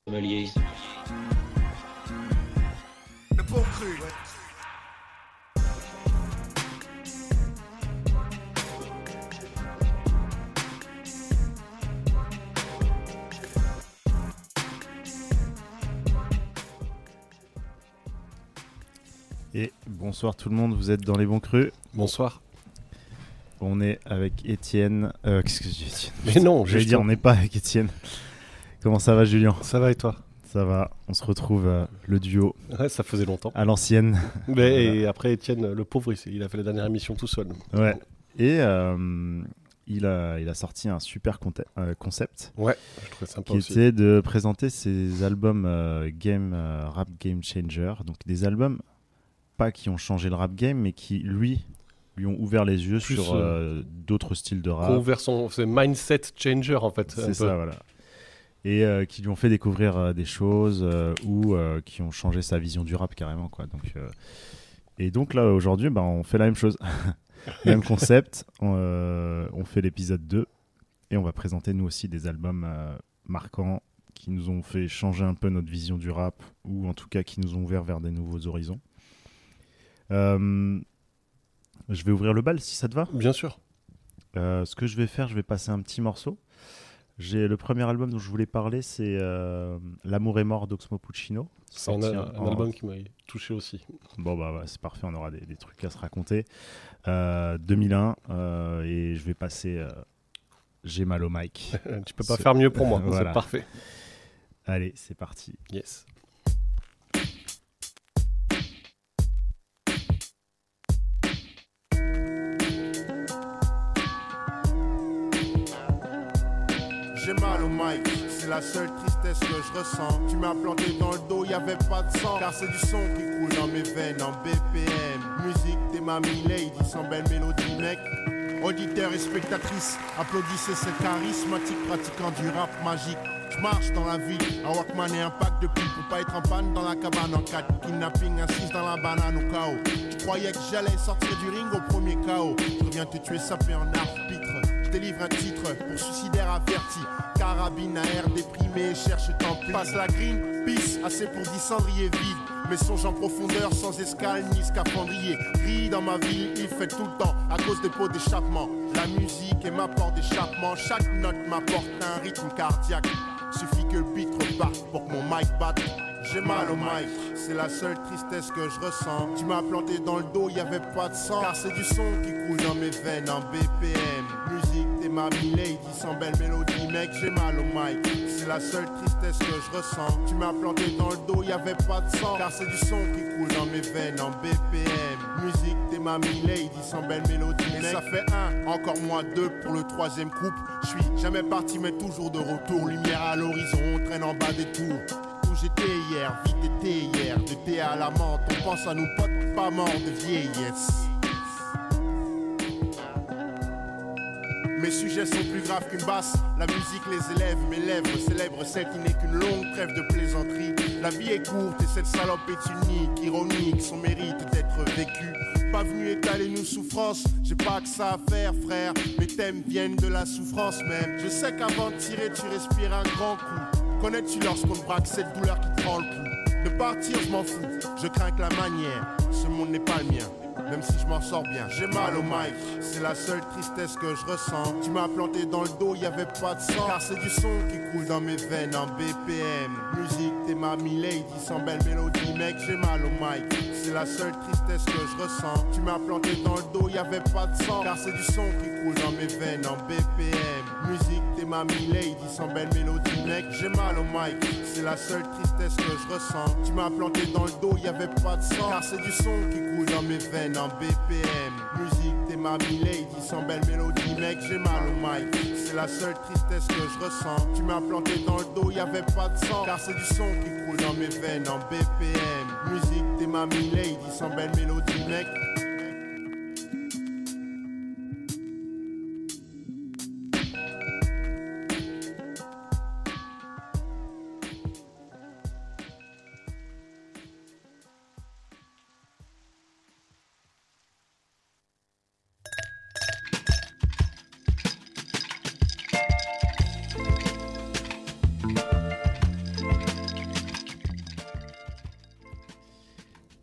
Sommelier. Le bon cru. Et bonsoir tout le monde, vous êtes dans les bons crus. Bonsoir. On est avec Étienne. Qu'est-ce que j'ai dit Étienne ? Mais non, j'allais dire on n'est pas avec Étienne. Comment ça va Julien ? Ça va et toi ? Ça va, on se retrouve le duo Ouais, ça faisait longtemps. à l'ancienne. Mais et après Étienne, le pauvre, il a fait la dernière émission tout seul. Ouais. Et il a sorti un super concept Ouais, je trouvais sympa qui aussi. était de présenter ses albums rap game changer. Donc des albums pas qui ont changé le rap game, mais qui lui ont ouvert les yeux Plus, sur d'autres styles de rap. Qu'on ouvert c'est mindset changer en fait. C'est ça, voilà. Et qui lui ont fait découvrir des choses ou qui ont changé sa vision du rap carrément, quoi. Donc, et donc là, aujourd'hui, on fait la même chose. Même concept. On fait l'épisode 2 et on va présenter nous aussi des albums marquants qui nous ont fait changer un peu notre vision du rap ou en tout cas qui nous ont ouvert vers des nouveaux horizons. Je vais ouvrir le bal si ça te va. Bien sûr. Ce que je vais faire, je vais passer un petit morceau. Le premier album dont je voulais parler, c'est L'amour est mort d'Oxmo Puccino. C'est un album qui m'a touché aussi. Bon, c'est parfait, on aura des trucs à se raconter. 2001, et je vais passer J'ai mal au mic. Tu peux pas faire mieux pour moi, Voilà. C'est parfait. Allez, c'est parti. Yes. J'ai mal au mic, c'est la seule tristesse que je ressens. Tu m'as planté dans le dos, y'avait pas de sang. Car c'est du son qui coule dans mes veines en BPM. Musique des mamies lady, sans belle mélodie mec. Auditeurs et spectatrices, applaudissez ce charismatique pratiquant du rap magique. Je marche dans la ville, un Walkman et un pack de pipes pour pas être en panne dans la cabane en 4. Kidnapping, assise dans la banane au chaos. Je croyais que j'allais sortir du ring au premier chaos. Je reviens te tuer sapé en arbitre. Je délivre un titre pour suicidaire averti. Carabine à air déprimé, cherche tant pis. Passe la green, peace, assez pour 10 cendriers vides. Mes songes en profondeur, sans escale ni scaphandrier. Gris dans ma ville, il fait tout le temps à cause des pots d'échappement. La musique est ma porte d'échappement. Chaque note m'apporte un rythme cardiaque. Suffit que le beat reparte pour que mon mic batte. J'ai mal au mic, c'est la seule tristesse que je ressens. Tu m'as planté dans le dos, y'avait pas de sang. Car c'est du son qui coule dans mes veines en BPM. Musique des mamies lady, sans belle mélodie mec, j'ai mal au mic. C'est la seule tristesse que je ressens. Tu m'as planté dans le dos, y'avait pas de sang. Car c'est du son qui coule dans mes veines en BPM. Musique des mamies lady, sans belle mélodie mec. Et ça fait 1, encore moins 2 pour le 3e couple. Je suis jamais parti mais toujours de retour. Lumière à l'horizon, on traîne en bas des tours. J'étais hier, vite été hier, de thé à la menthe, on pense à nos potes pas morts de vieillesse. Mes sujets sont plus graves qu'une basse, la musique les élève, mes lèvres célèbrent celle qui n'est qu'une longue trêve de plaisanterie. La vie est courte et cette salope est unique, ironique, son mérite d'être vécu. Pas venu étaler nos souffrances, j'ai pas que ça à faire frère, mes thèmes viennent de la souffrance même. Je sais qu'avant de tirer tu respires un grand coup. Connais-tu lorsqu'on te braque cette douleur qui te prend le pouls? De partir, je m'en fous, je crains que la manière. Ce monde n'est pas le mien, même si je m'en sors bien. J'ai mal au mic, c'est la seule tristesse que je ressens. Tu m'as planté dans le dos, y'avait pas de sang. Car c'est du son qui coule dans mes veines en BPM. Musique des mamies lady, sans belle mélodie mec, j'ai mal au mic. C'est la seule tristesse que je ressens. Tu m'as planté dans le dos, y'avait pas de sang. Car c'est du son qui coule dans mes veines en BPM. Musique des mamies lady, sans belle mélodie mec, j'ai mal au mic. C'est la seule tristesse que je ressens. Tu m'as planté dans le dos, y'avait pas de sang. Car c'est du son qui coule dans mes veines en BPM. Musique des mamies lady, sans belle mélodie mec, j'ai mal au mic. C'est la seule tristesse que je ressens. Tu m'as planté dans le dos, y'avait pas de sang. Car c'est du son qui coule dans mes veines en BPM. Musique des mamies lady, sans belle mélodie mec.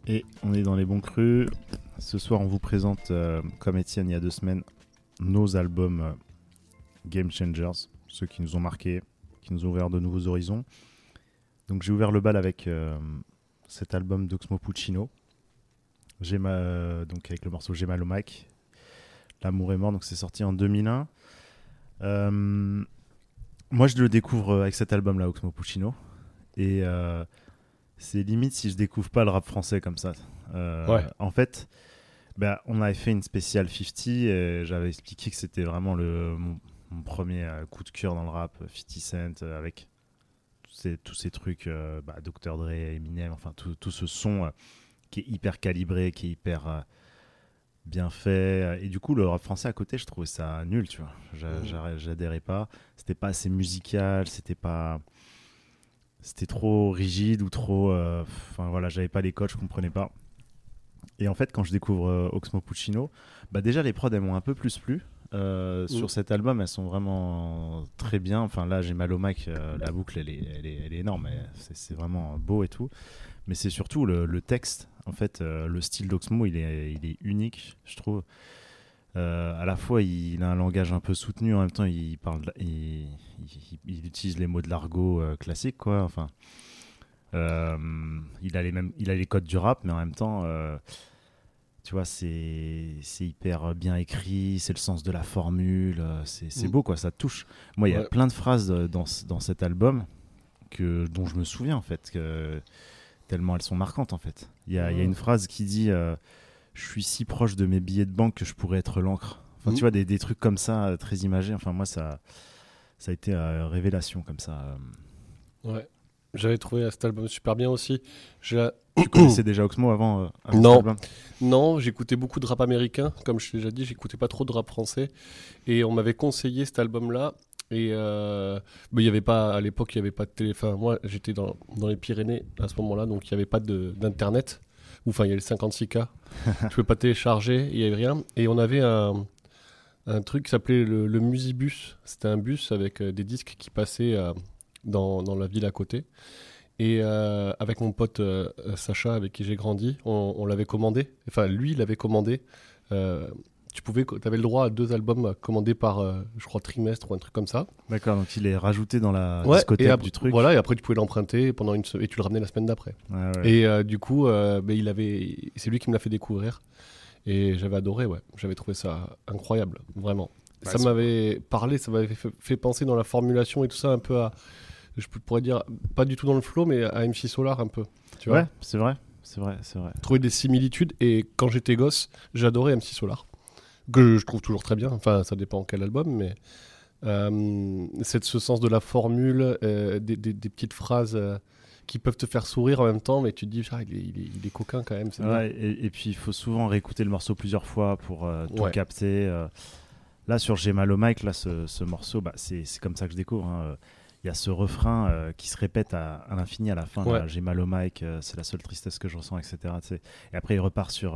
Et on est dans les bons crus. Ce soir, on vous présente, comme Étienne il y a 2 semaines, nos albums Game Changers, ceux qui nous ont marqués, qui nous ont ouvert de nouveaux horizons. Donc j'ai ouvert le bal avec cet album d'Oxmo Puccino, donc avec le morceau J'ai mal au Mac. L'amour est mort, donc c'est sorti en 2001. Moi je le découvre avec cet album-là, Oxmo Puccino. Et c'est limite si je découvre pas le rap français comme ça. En fait, on avait fait une spéciale 50 et j'avais expliqué que c'était vraiment mon premier coup de cœur dans le rap, 50 Cent, avec tous ces trucs, Dr. Dre, Eminem, enfin tout ce son qui est hyper calibré, qui est hyper bien fait. Et du coup, le rap français à côté, je trouvais ça nul, tu vois. J'adhérais pas. C'était pas assez musical, c'était trop rigide ou trop. J'avais pas les codes, je comprenais pas. Et en fait, quand je découvre Oxmo Puccino, déjà les prods elles m'ont un peu plus plu. Sur cet album, elles sont vraiment très bien. Enfin là, J'ai mal au Mac, la boucle elle est énorme, c'est vraiment beau et tout. Mais c'est surtout le texte. En fait, le style d'Oxmo, il est unique, je trouve. À la fois, il a un langage un peu soutenu, en même temps, il utilise les mots de l'argot classique, quoi. Enfin, il a les codes du rap, mais en même temps, tu vois, c'est hyper bien écrit, c'est le sens de la formule, c'est beau, quoi, ça te touche. Moi, il y a plein de phrases dans cet album dont je me souviens, en fait, tellement elles sont marquantes, en fait. Il y a une phrase qui dit je suis si proche de mes billets de banque que je pourrais être l'encre. Enfin, tu vois, des trucs comme ça, très imagés. Enfin, moi, ça a été révélation, comme ça. Ouais. J'avais trouvé cet album super bien aussi. Tu connaissais déjà Oxmo avant Non. cet album ? Non, j'écoutais beaucoup de rap américain. Comme je t'ai déjà dit, j'écoutais pas trop de rap français. Et on m'avait conseillé cet album-là. Et il y avait pas, à l'époque, il n'y avait pas de téléphone. Moi, j'étais dans les Pyrénées à ce moment-là, donc il n'y avait pas d'internet. Enfin, il y avait le 56K. Je pouvais pas télécharger, il n'y avait rien. Et on avait un truc qui s'appelait le Musibus. C'était un bus avec des disques qui passaient dans la ville à côté. Et avec mon pote Sacha, avec qui j'ai grandi, on l'avait commandé. Enfin, lui, il l'avait commandé. Tu avais le droit à 2 albums commandés par, je crois, trimestre ou un truc comme ça. D'accord, donc il est rajouté dans la discothèque du truc. Voilà, et après tu pouvais l'emprunter pendant une semaine et tu le ramenais la semaine d'après. Ouais. Et du coup, c'est lui qui me l'a fait découvrir. Et j'avais adoré, ouais. J'avais trouvé ça incroyable, vraiment. Ça m'avait fait penser dans la formulation et tout ça un peu à, je pourrais dire, pas du tout dans le flow, mais à MC Solar un peu. Tu vois, c'est vrai. Trouver des similitudes, et quand j'étais gosse, j'adorais MC Solar. Que je trouve toujours très bien, enfin ça dépend quel album, mais ce sens de la formule, des petites phrases qui peuvent te faire sourire en même temps, mais tu te dis il est coquin quand même. Et puis il faut souvent réécouter le morceau plusieurs fois pour tout capter. Là sur J'ai mal au Mic, là, ce morceau, c'est comme ça que je découvre. Il y a ce refrain qui se répète à l'infini à la fin. Là, J'ai mal au mic, c'est la seule tristesse que je ressens, etc. T'sais. Et après il repart sur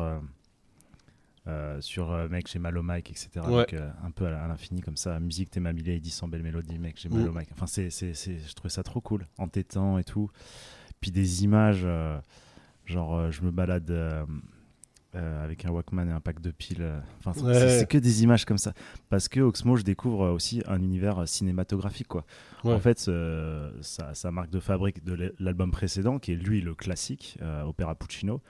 mec, j'ai mal au mic, etc. Donc, un peu à l'infini comme ça. Musique, t'es ma mille, il dit sans belle mélodie, mec, j'ai mal au mic. Enfin, je trouvais ça trop cool, entêtant et tout. Puis des images, je me balade avec un Walkman et un pack de piles. C'est que des images comme ça. Parce que Oxmo, je découvre aussi un univers cinématographique, quoi. En fait, sa marque de fabrique de l'album précédent, qui est lui le classique, Opéra Puccino.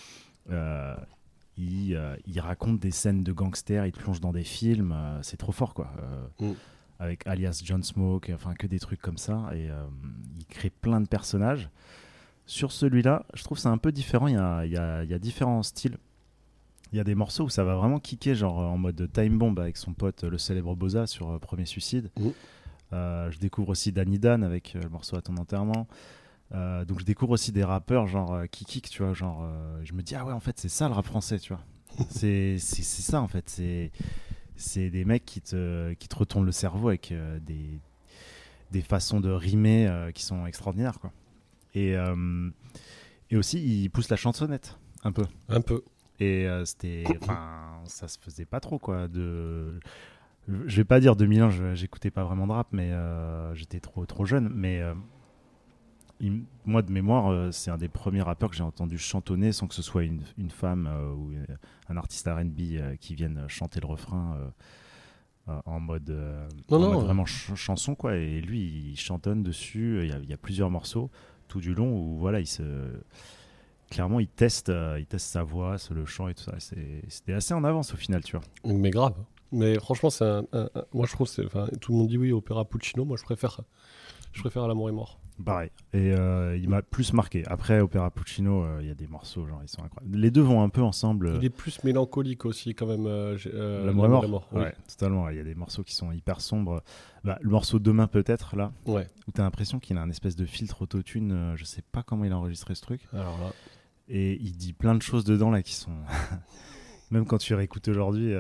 Il raconte des scènes de gangsters, il te plonge dans des films, c'est trop fort, quoi. Avec alias John Smoke, enfin que des trucs comme ça, et il crée plein de personnages. Sur celui-là, je trouve c'est un peu différent. Il y a différents styles. Il y a des morceaux où ça va vraiment kicker, genre en mode Time Bomb avec son pote le célèbre Boza sur Premier Suicide. Je découvre aussi Danny Dan avec le morceau À ton enterrement. Donc je découvre aussi des rappeurs genre qui kick, tu vois, genre je me dis en fait c'est ça le rap français, tu vois. c'est ça en fait, c'est des mecs qui te retournent le cerveau avec des façons de rimer qui sont extraordinaires, quoi. Et aussi ils poussent la chansonnette un peu. Et ça se faisait pas trop, quoi. Je vais pas dire 2001, j'écoutais pas vraiment de rap, mais j'étais trop jeune, mais moi de mémoire, c'est un des premiers rappeurs que j'ai entendu chantonner sans que ce soit une femme ou un artiste R&B qui vienne chanter le refrain en mode vraiment chanson, quoi. Et lui, il chantonne dessus. Il y a plusieurs morceaux tout du long où voilà, clairement, il teste sa voix, le chant et tout ça. C'était assez en avance au final, tu vois. Mais grave. Mais franchement, moi je trouve, tout le monde dit oui, Opéra Puccino. Moi je préfère À l'amour est mort. Pareil. Et il m'a plus marqué. Après, Opéra Puccino, il y a des morceaux, genre, ils sont incroyables. Les deux vont un peu ensemble. Il est plus mélancolique aussi, quand même. L'amour est mort. Oui. Ouais, totalement. Il y a des morceaux qui sont hyper sombres. Le morceau Demain, peut-être, là, où t'as l'impression qu'il a un espèce de filtre autotune. Je sais pas comment il a enregistré ce truc. Alors là. Et il dit plein de choses dedans, là, qui sont. Même quand tu réécoutes aujourd'hui.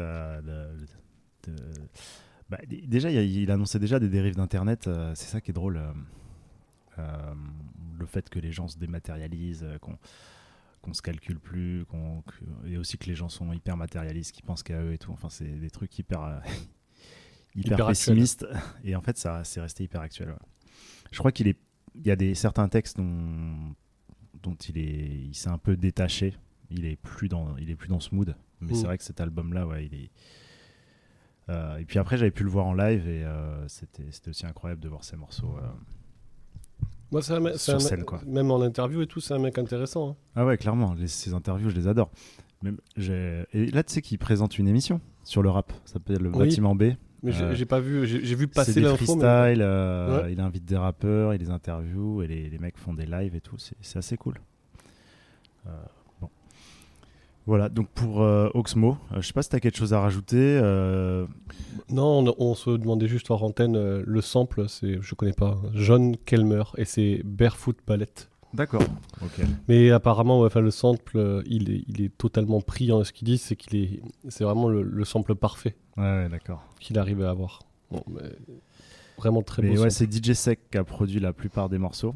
Déjà, il annonçait déjà des dérives d'Internet. C'est ça qui est drôle. Le fait que les gens se dématérialisent, qu'on se calcule plus, et aussi que les gens sont hyper matérialistes, qu'ils pensent qu'à eux et tout. Enfin, c'est des trucs hyper pessimistes. Et en fait, ça, c'est resté hyper actuel. Ouais. Je crois qu'il y a certains textes dont il s'est un peu détaché. Il est plus dans ce mood. Mais c'est vrai que cet album-là, ouais, il est. Et puis après, j'avais pu le voir en live et c'était aussi incroyable de voir ces morceaux. Moi, sur scène, quoi. Même en interview et tout, c'est un mec intéressant. Hein. Ah ouais, clairement. Ces interviews, je les adore. Et là, tu sais qu'il présente une émission sur le rap. Ça s'appelle le Bâtiment B. Mais j'ai pas vu. J'ai vu passer l'info. C'est des freestyles. Mais... Il invite des rappeurs, il les interview et les mecs font des lives et tout. C'est assez cool. Bon. Voilà, donc pour Oxmo, je sais pas si tu as quelque chose à rajouter. Non, on se demandait juste hors antenne, le sample, je connais pas, John Kelmer, et c'est Barefoot Ballet. D'accord, ok. Mais apparemment, le sample, il est totalement pris. Hein, ce qu'ils disent, c'est vraiment le sample parfait. Ouais, d'accord. Qu'il arrive à avoir. Bon, mais vraiment très beau. Mais ouais, c'est DJ Sec qui a produit la plupart des morceaux.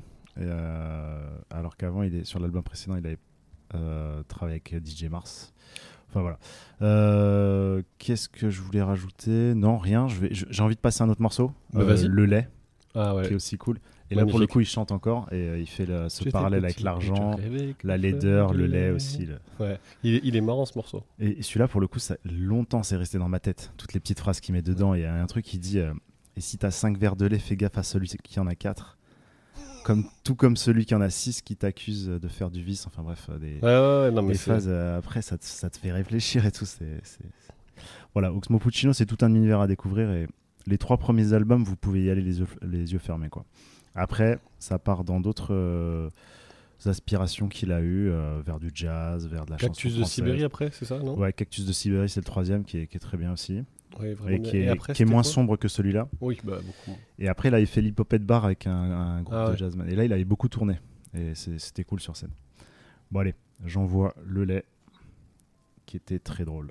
Alors qu'avant, sur l'album précédent, il avait travaillé avec DJ Mars. Enfin voilà. Qu'est-ce que je voulais rajouter ? Non, rien. J'ai envie de passer un autre morceau. Vas-y. Le lait, qui est aussi cool. Et magnifique. Là, pour le coup, il chante encore et il fait ce parallèle avec l'argent, la laideur, le lait aussi. Ouais. Il est marrant ce morceau. Et celui-là, pour le coup, longtemps, c'est resté dans ma tête. Toutes les petites phrases qu'il met dedans. Il y a un truc qui dit et si t'as 5 verres de lait, fais gaffe à celui qui en a 4. Tout comme celui qui en a 6 qui t'accuse de faire du vice. Enfin bref, des phases. Après, ça te fait réfléchir et tout. Voilà, Oxmo Puccino, c'est tout un univers à découvrir. Et les 3 premiers albums, vous pouvez y aller les yeux fermés, quoi. Après, ça part dans d'autres aspirations qu'il a eues, vers du jazz, vers de la chanson française. Cactus de Sibérie après, c'est ça, non ? Ouais, Cactus de Sibérie, c'est le 3e qui est très bien aussi. Ouais, vraiment qui est moins sombre que celui-là. Oui, beaucoup. Et après, là, il fait l'Hippopète Bar avec un groupe de jazzman. Et là, il avait beaucoup tourné. Et c'était cool sur scène. Bon, allez, j'envoie le lait, qui était très drôle.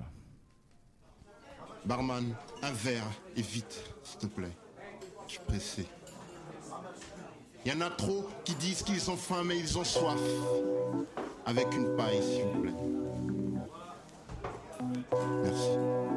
Barman, un verre, et vite, s'il te plaît. Je suis pressé. Il y en a trop qui disent qu'ils ont faim, mais ils ont soif. Avec une paille, s'il vous plaît. Merci.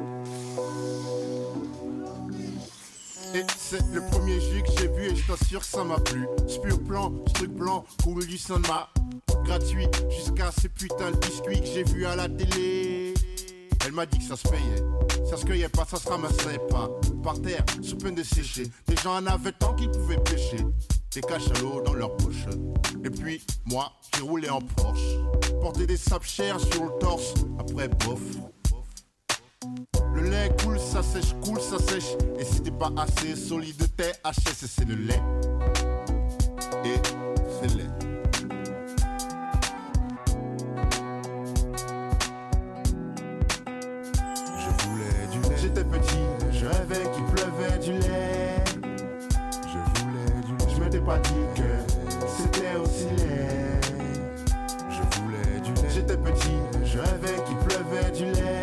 Et c'est le premier jus que j'ai vu et je t'assure que ça m'a plu. Ce pur blanc, ce truc blanc, cool du cinéma. Gratuit jusqu'à ces putains de biscuits que j'ai vus à la télé. Elle m'a dit que ça se payait. Ça se cueillait pas, ça se ramasserait pas. Par terre, sous peine de sécher. Les gens en avaient tant qu'ils pouvaient pêcher. Des cachalots dans leur poche. Et puis, moi, j'ai roulé en Porsche. Porté des sapes chères sur le torse. Après, bof. Le lait coule, ça sèche, et si t'es pas assez solide, t'es HS, et c'est le lait. Et c'est lait. Je voulais du lait. J'étais petit, je rêvais qu'il pleuvait du lait. Je voulais du lait. Je m'étais pas dit que c'était aussi laid. Je voulais du lait. J'étais petit, je rêvais qu'il pleuvait du lait.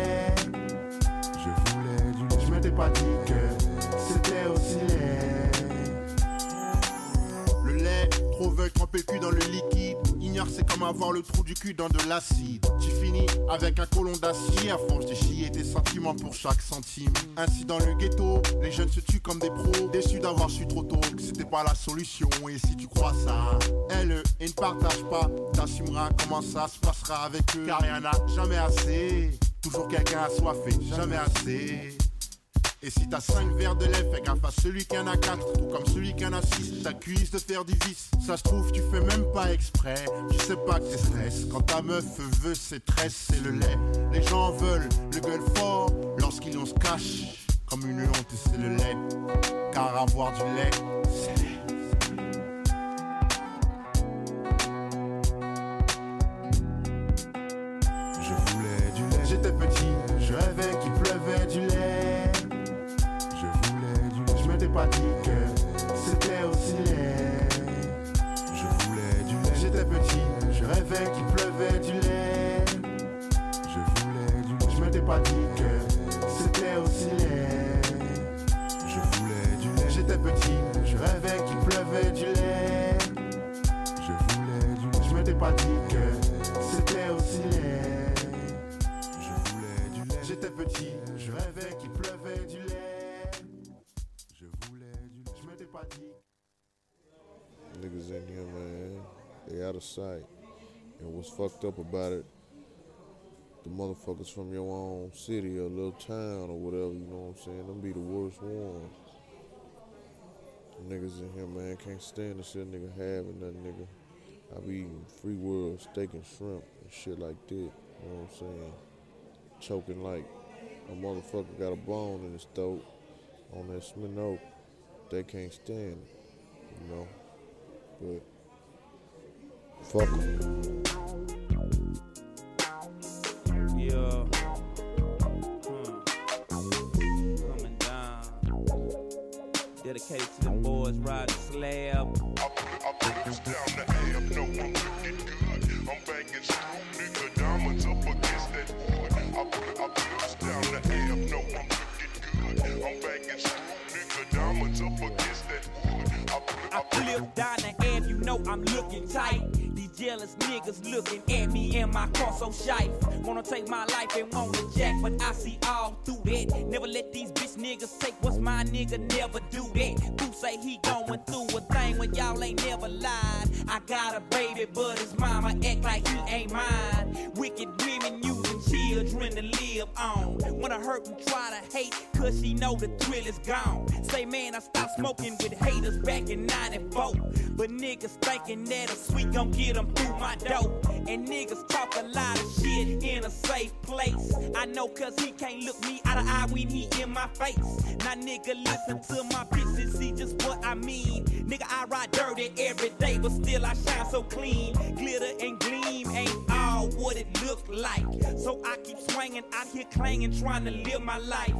Je m'étais pas dit que c'était aussi laid. Le lait, trop veulent tremper le cul dans le liquide. Ignore c'est comme avoir le trou du cul dans de l'acide. Tu finis avec un colon d'acier à force de chier tes sentiments pour chaque centime. Ainsi dans le ghetto, les jeunes se tuent comme des pros, déçus d'avoir su trop tôt que c'était pas la solution. Et si tu crois ça, elle et ne partage pas, t'assumeras comment ça se passera avec eux. Car y'en a jamais assez, toujours quelqu'un assoiffé, jamais assez. Et si t'as 5 verres de lait, fais gaffe à celui qui en a 4, tout comme celui qui en a 6. T'accuses de faire du vice, ça se trouve tu fais même pas exprès. Tu sais pas que t'es stress, quand ta meuf veut ses tresses, c'est le lait. Les gens veulent le gueule fort, lorsqu'ils on se cache comme une honte et c'est le lait. Car avoir du lait, c'est lait. Je voulais du lait, j'étais petit, je rêvais qu'il pleuvait du lait. Je m'étais pas dit que c'était aussi laid. Je voulais du lait, j'étais petit, je rêvais qu'il pleuvait du lait. Je voulais du lait, je m'étais pas dit que c'était aussi laid. Je voulais du lait, j'étais petit, je rêvais qu'il pleuvait du lait. Je voulais du lait, je m'étais pas dit que c'était aussi laid. Je voulais du lait, j'étais petit, je rêvais qu'il pleuvait du lait. Niggas in here, man, they out of sight. And what's fucked up about it, the motherfuckers from your own city or little town or whatever, you know what I'm saying, them be the worst ones. Niggas in here, man, can't stand to see a nigga having nothing, nigga. I be eating free world steak and shrimp and shit like that, you know what I'm saying? Choking like a motherfucker got a bone in his throat on that Sminoke. They can't stand it, you know? But fuck 'em. Yeah. Coming down. Dedicated to the boys riding slab. I put this down the AM, no, I'm looking good. I'm banging screw, nigga, diamonds up against that wood. I put this down the AM, no, I'm looking good. I'm banging screw, nigga, diamonds up against that wood. I flip down the air, you know I'm looking tight. These jealous niggas looking at me and my car so shite. Wanna take my life and wanna jack, but I see all through that. Never let these bitch niggas take what's mine, nigga, never do that. Who say he going through a thing when y'all ain't never lied? I got a baby, but his mama act like he ain't mine. Wicked women using children to live on. Wanna hurt and try to hate, cause she know the thrill is gone. Say man, I stopped smoking with haters back in 94. But niggas thinking that a sweet gon' get them through my door. And niggas talk a lot of shit in a safe place. I know cause he can't look me out of eye when he in my face. Now nigga listen to my bitch and see just what I mean. Nigga I ride dirty every day but still I shine so clean. Glitter and gleam ain't all what it look like. So I keep swinging out here clanging trying to live my life.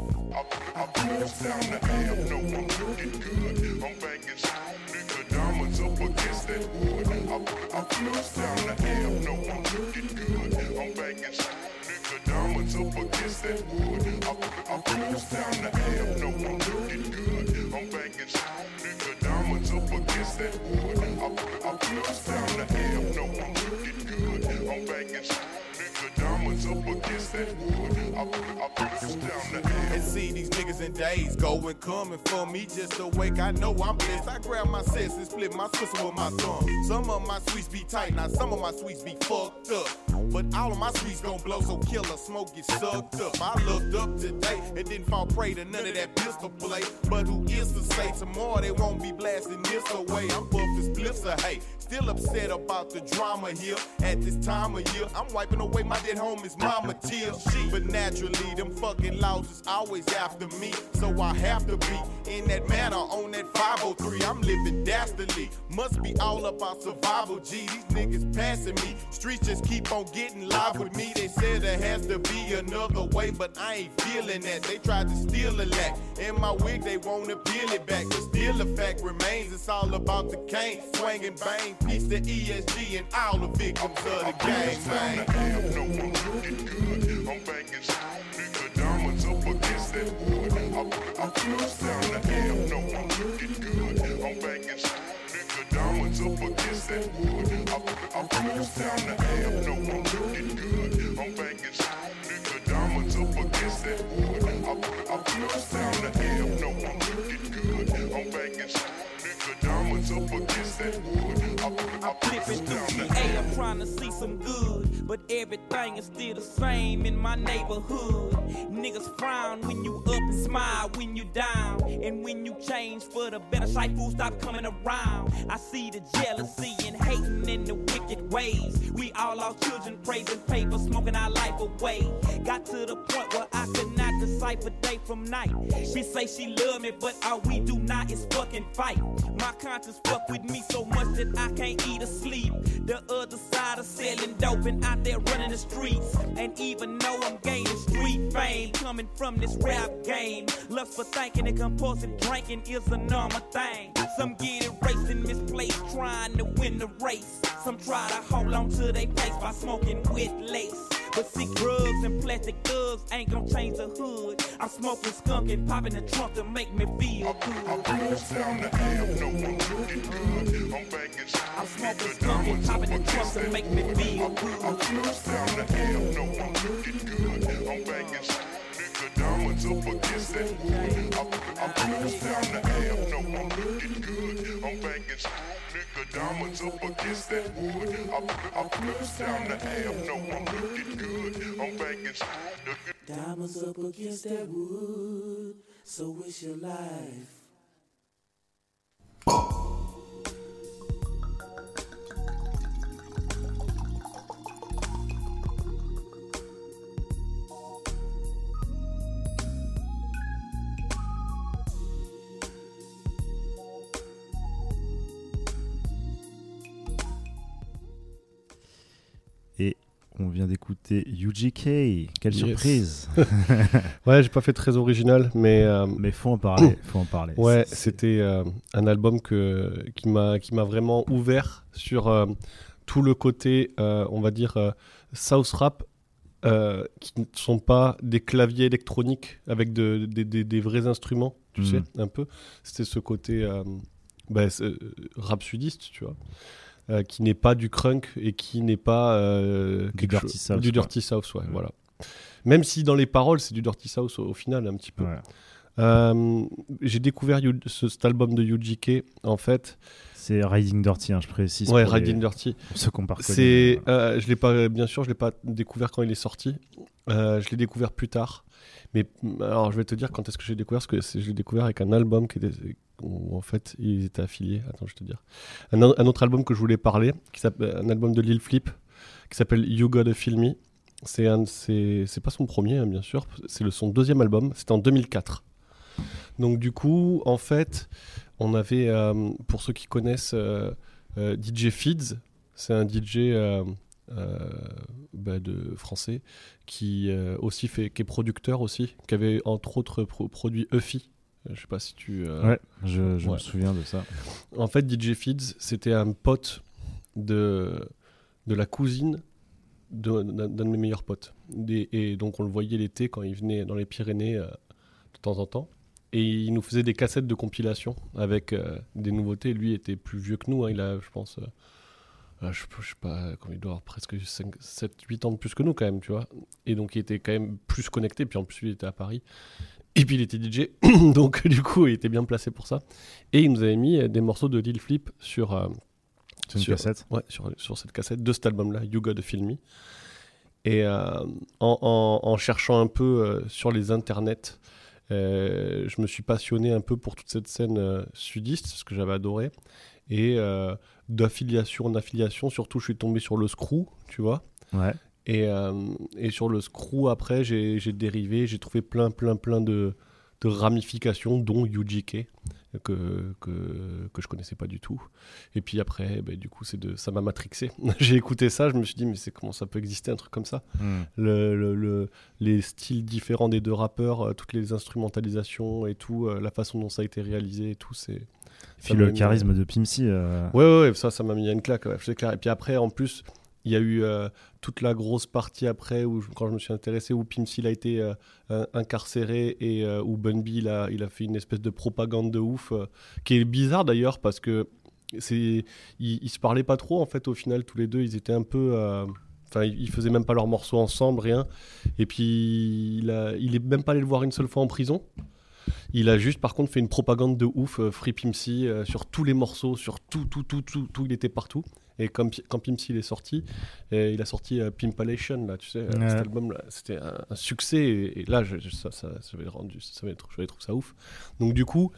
I put this down the AM, no, I'm looking good. I'm banging screw, nigga, diamonds up against that wood. I put this down the AM, no, I'm looking good. I'm banging screw, nigga, diamonds up against that wood. I put this down the AM, no, I'm looking good. I'm banging screw, nigga, diamonds up against that wood. I put this down the AM, no, I'm looking good. I'm banging screw, nigga, diamonds up against that wood. I put this down the AM. And see these niggas in days going coming for me just awake. I know I'm blessed. I grab my sets and split my twisted with my thumb. Some of my sweets be tight, now some of my sweets be fucked up. But all of my sweets gon' blow, so killer smoke get sucked up. I looked up today and didn't fall prey to none of that pistol play. But who is to say tomorrow they won't be blasting this away? I'm puffin' spliffs of hate. Still upset about the drama here. At this time of year, I'm wiping away my dead homie's mama tears. But naturally, them fucking laws is always after me. So I have to be in that manner on that 503. I'm living dastardly. Must be all about survival, G. These niggas passing me. Streets just keep on getting live with me. They said there has to be another way, but I ain't feeling that. They tried to steal a lack. In my wig, they wanna peel it back. But still the fact remains, it's all about the cane. Swing and bang, peace to ESG and all the victims of the gang, man. No, I'm looking good. I'm banging screw, nigga, diamonds up against that wood. I put this down the AM, no, I'm looking good. I'm banging screw, nigga, diamonds up against that wood. I put this down the Flipping through GA, I'm trying to see some good, but everything is still the same in my neighborhood. Niggas frown when you up and smile when you down, and when you change for the better, shy food stop coming around. I see the jealousy and hating in the wicked ways. We all lost children praising paper, smoking our life away. Got to the point where I could not decipher day from night. She say she love me, but all we do not is fucking fight. My conscience fuck with me so much that I can't eat or sleep. The other side of selling dope and out there running the streets. And even though I'm gaining street fame, coming from this rap game, lust for thinking and compulsive drinking is a normal thing. Some get erased and misplaced trying to win the race. Some try to hold on to their place by smoking with lace. But sick drugs and plastic thugs ain't gon' change the hood. I'm smoking skunk and popping the trunk to make me feel good. I'm down the Ave, no, I'm looking good. I'm banging I'm smoking skunk and popping the trunk to make me feel good. I'm down the Ave, no, I'm looking good. I'm banging nigga diamonds up against that wood. I'm down the Ave, no, I'm looking good. I'm banging nigga diamonds up against that wood. I'm down the Ave, no, I'm looking good. I'm banging diamonds up against that wood. So it's your life. Et on vient d'écouter UGK. Quelle surprise. Ouais, j'ai pas fait très original, mais faut en parler, faut en parler. Ouais, c'était un album qui m'a vraiment ouvert sur tout le côté, on va dire, South Rap, qui ne sont pas des claviers électroniques avec des vrais instruments, tu sais, un peu. C'était ce côté rap sudiste, tu vois. Qui n'est pas du crunk et qui n'est pas du Dirty South. Du Dirty South, ouais, voilà. Même si dans les paroles, c'est du Dirty South au final, un petit peu. Ouais. J'ai découvert cet album de UGK, en fait. C'est Riding Dirty, je précise. Ouais, Riding Dirty. Pour ceux qu'on parle. Je l'ai pas, bien sûr, je l'ai pas découvert quand il est sorti. Je l'ai découvert plus tard. Mais alors, je vais te dire quand est-ce que j'ai découvert, parce que je l'ai découvert avec un album où en fait ils étaient affiliés. Attends, je vais te dire. Un autre album que je voulais parler, un album de Lil Flip, qui s'appelle You Gotta Feel Me. C'est pas son premier, hein, bien sûr. C'est son deuxième album. C'était en 2004. Donc du coup, en fait, on avait, pour ceux qui connaissent DJ Feeds, c'est un DJ de français qui aussi qui est producteur aussi, qui avait entre autres produit Uffy. Je sais pas si tu. Ouais, je me souviens de ça. En fait, DJ Feeds, c'était un pote de la cousine d'un de mes meilleurs potes. Et donc on le voyait l'été quand il venait dans les Pyrénées de temps en temps. Et il nous faisait des cassettes de compilation avec des nouveautés. Lui était plus vieux que nous, hein. Il a, je pense, je sais pas, il doit avoir presque 7-8 ans de plus que nous quand même, tu vois. Et donc il était quand même plus connecté. Puis en plus, il était à Paris. Et puis il était DJ. Donc du coup, il était bien placé pour ça. Et il nous avait mis des morceaux de Lil Flip sur une cassette. Ouais, sur cette cassette de cet album-là, You Gotta Feel Me. Et en cherchant un peu sur les internets, je me suis passionné un peu pour toute cette scène sudiste, ce que j'avais adoré. Et d'affiliation en affiliation, surtout je suis tombé sur le screw, tu vois. Ouais. Et sur le screw, après, j'ai dérivé, j'ai trouvé plein de ramifications, dont UGK, que je connaissais pas du tout. Et puis après, du coup, ça m'a matrixé. J'ai écouté ça, je me suis dit, mais comment ça peut exister un truc comme ça? Les styles différents des deux rappeurs, toutes les instrumentalisations et tout, la façon dont ça a été réalisé et tout, c'est... Puis le charisme de Pimp C. Ouais, ça m'a mis une claque, ouais, c'est clair. Et puis après, en plus... Il y a eu toute la grosse partie après, quand je me suis intéressé, où Pimp C il a été incarcéré et où Bun B il a fait une espèce de propagande de ouf, qui est bizarre d'ailleurs parce que ils se parlaient pas trop en fait au final, tous les deux ils étaient un peu... ils faisaient même pas leurs morceaux ensemble, rien. Et puis il est même pas allé le voir une seule fois en prison. Il a juste, par contre, fait une propagande de ouf, Free Pimp C, sur tous les morceaux, sur tout, il était partout. Et quand Pimp C il est sorti, il a sorti Pimpalation, là, tu sais, cet album-là, c'était un succès. Et là, j'avais trouvé ça ouf. Donc du coup,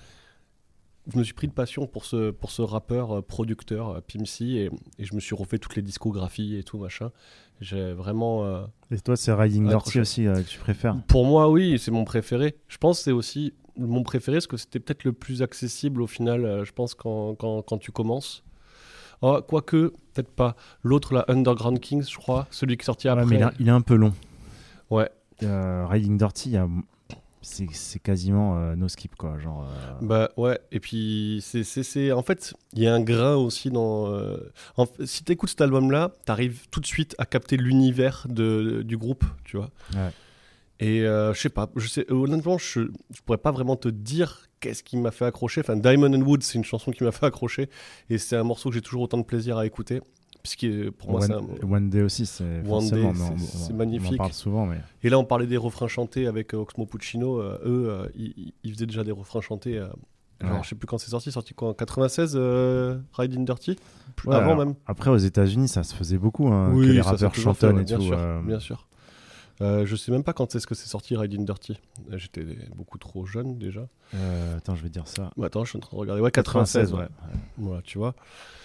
je me suis pris de passion pour ce rappeur, producteur, Pimp C, et je me suis refait toutes les discographies et tout, machin. J'ai vraiment... Et toi, c'est Riding Dirty aussi que tu préfères? Pour moi, oui, c'est mon préféré. Je pense que c'est aussi mon préféré, parce que c'était peut-être le plus accessible au final, je pense, quand tu commences. Oh, quoique, peut-être pas. L'autre, là, Underground Kings, je crois, celui qui est sorti après. Mais il est un peu long. Ouais. Riding Dirty, c'est quasiment no skip, quoi. Genre, Bah ouais, et puis c'est en fait, il y a un grain aussi dans... si t'écoutes cet album-là, t'arrives tout de suite à capter l'univers du groupe, tu vois. Ouais. Et je sais pas, honnêtement, je pourrais pas vraiment te dire qu'est-ce qui m'a fait accrocher. Enfin, Diamond and Wood, c'est une chanson qui m'a fait accrocher, et c'est un morceau que j'ai toujours autant de plaisir à écouter. Puisque pour moi, One Day aussi, c'est magnifique. On en parle souvent, mais... Et là, on parlait des refrains chantés avec Oxmo Puccino. Eux, ils faisaient déjà des refrains chantés. Genre, je sais plus quand c'est sorti quoi, en 96, Riding Dirty, avant même. Après, aux États-Unis, ça se faisait beaucoup, que les rappeurs chantonnent et tout. Bien sûr. Je sais même pas quand est-ce que c'est sorti Riding Dirty. J'étais beaucoup trop jeune déjà. Attends, je vais dire ça. Attends, je suis en train de regarder. Ouais, 96. Ouais. Voilà, tu vois.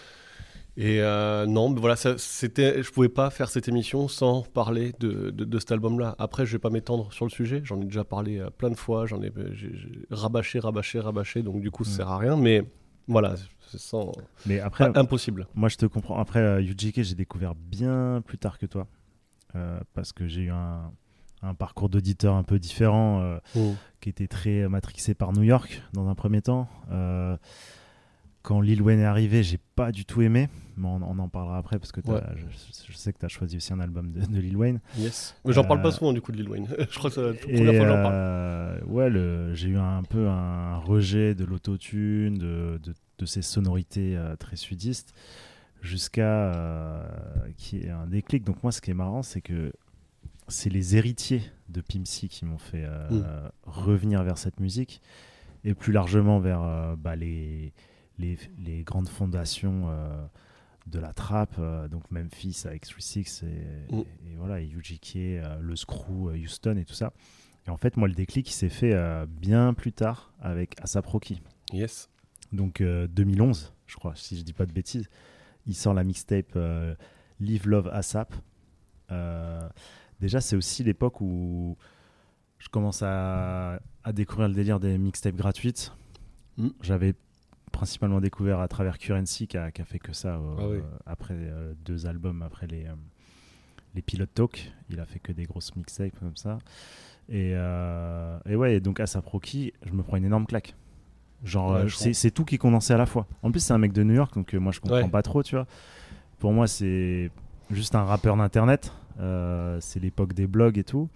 Et non, mais voilà, je pouvais pas faire cette émission sans parler de cet album-là. Après, je vais pas m'étendre sur le sujet. J'en ai déjà parlé plein de fois. J'ai rabâché. Donc du coup, ça sert à rien. Mais voilà, c'est mais après, impossible. Moi, je te comprends. Après, UGK, j'ai découvert bien plus tard que toi. Parce que j'ai eu un parcours d'auditeur un peu différent, qui était très matrixé par New York dans un premier temps. Quand Lil Wayne est arrivé, j'ai pas du tout aimé, mais on en parlera après parce que je sais que tu as choisi aussi un album de Lil Wayne. Yes. Mais j'en parle pas souvent du coup de Lil Wayne. Je crois que c'est la première fois que j'en parle. Ouais, j'ai eu un peu un rejet de l'autotune, de ces sonorités très sudistes, jusqu'à qu'il y ait un déclic. Donc moi, ce qui est marrant, c'est que c'est les héritiers de Pimp C qui m'ont fait revenir vers cette musique, et plus largement vers les grandes fondations de la trap, donc Memphis avec 3-6 et voilà, et UGK, le Screw, Houston et tout ça. Et en fait, moi, le déclic, il s'est fait bien plus tard avec A$AP Rocky. Yes. Donc 2011, je crois, si je dis pas de bêtises. Il sort la mixtape Live Love A$AP. Déjà, c'est aussi l'époque où je commence à découvrir le délire des mixtapes gratuites. J'avais principalement découvert à travers Currency qui a fait que ça après 2 albums, après les Pilot Talk. Il a fait que des grosses mixtapes comme ça. Et ouais, donc A$AP Rocky, je me prends une énorme claque. Genre, c'est tout qui condensé à la fois. En plus, c'est un mec de New York, donc moi je comprends pas trop, tu vois. Pour moi, c'est juste un rappeur d'internet. C'est l'époque des blogs et tout.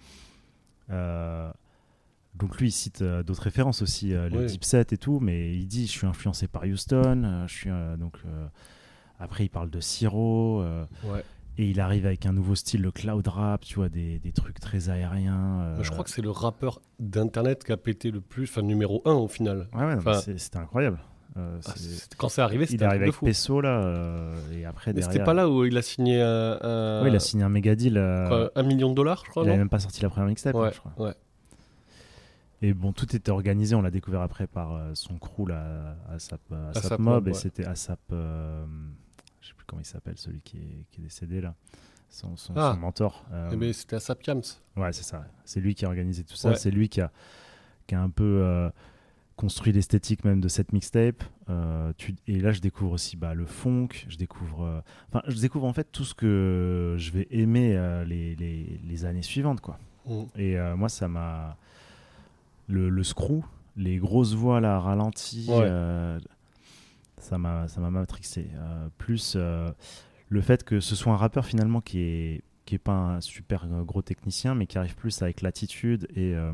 Donc lui, il cite d'autres références aussi, les Dipset et tout, mais il dit je suis influencé par Houston. Après, il parle de Siro. Et il arrive avec un nouveau style, le cloud rap, tu vois, des trucs très aériens. Je crois que c'est le rappeur d'internet qui a pété le plus, enfin numéro 1 au final. Ouais, c'était incroyable. Quand c'est arrivé, c'était il un arrive truc de avec fou. Peso là, et après derrière. C'était pas là où il a signé il a signé un méga deal. $1 million, je crois. Il avait même pas sorti la première mixtape, je crois. Ouais. Et bon, tout était organisé. On l'a découvert après par son crew là, A$AP Mob, et c'était A$AP. Je sais plus comment il s'appelle, celui qui est décédé là. Son mentor. Mais c'était A$AP Yams. Ouais, c'est ça. C'est lui qui a organisé tout ça. Ouais. C'est lui qui a un peu construit l'esthétique même de cette mixtape. Et là, je découvre aussi le funk. Je découvre en fait tout ce que je vais aimer les années suivantes, quoi. Et moi, ça m'a le screw, les grosses voix là ralenties. Ça m'a matrixé. Plus le fait que ce soit un rappeur finalement qui est pas un super gros technicien, mais qui arrive plus avec l'attitude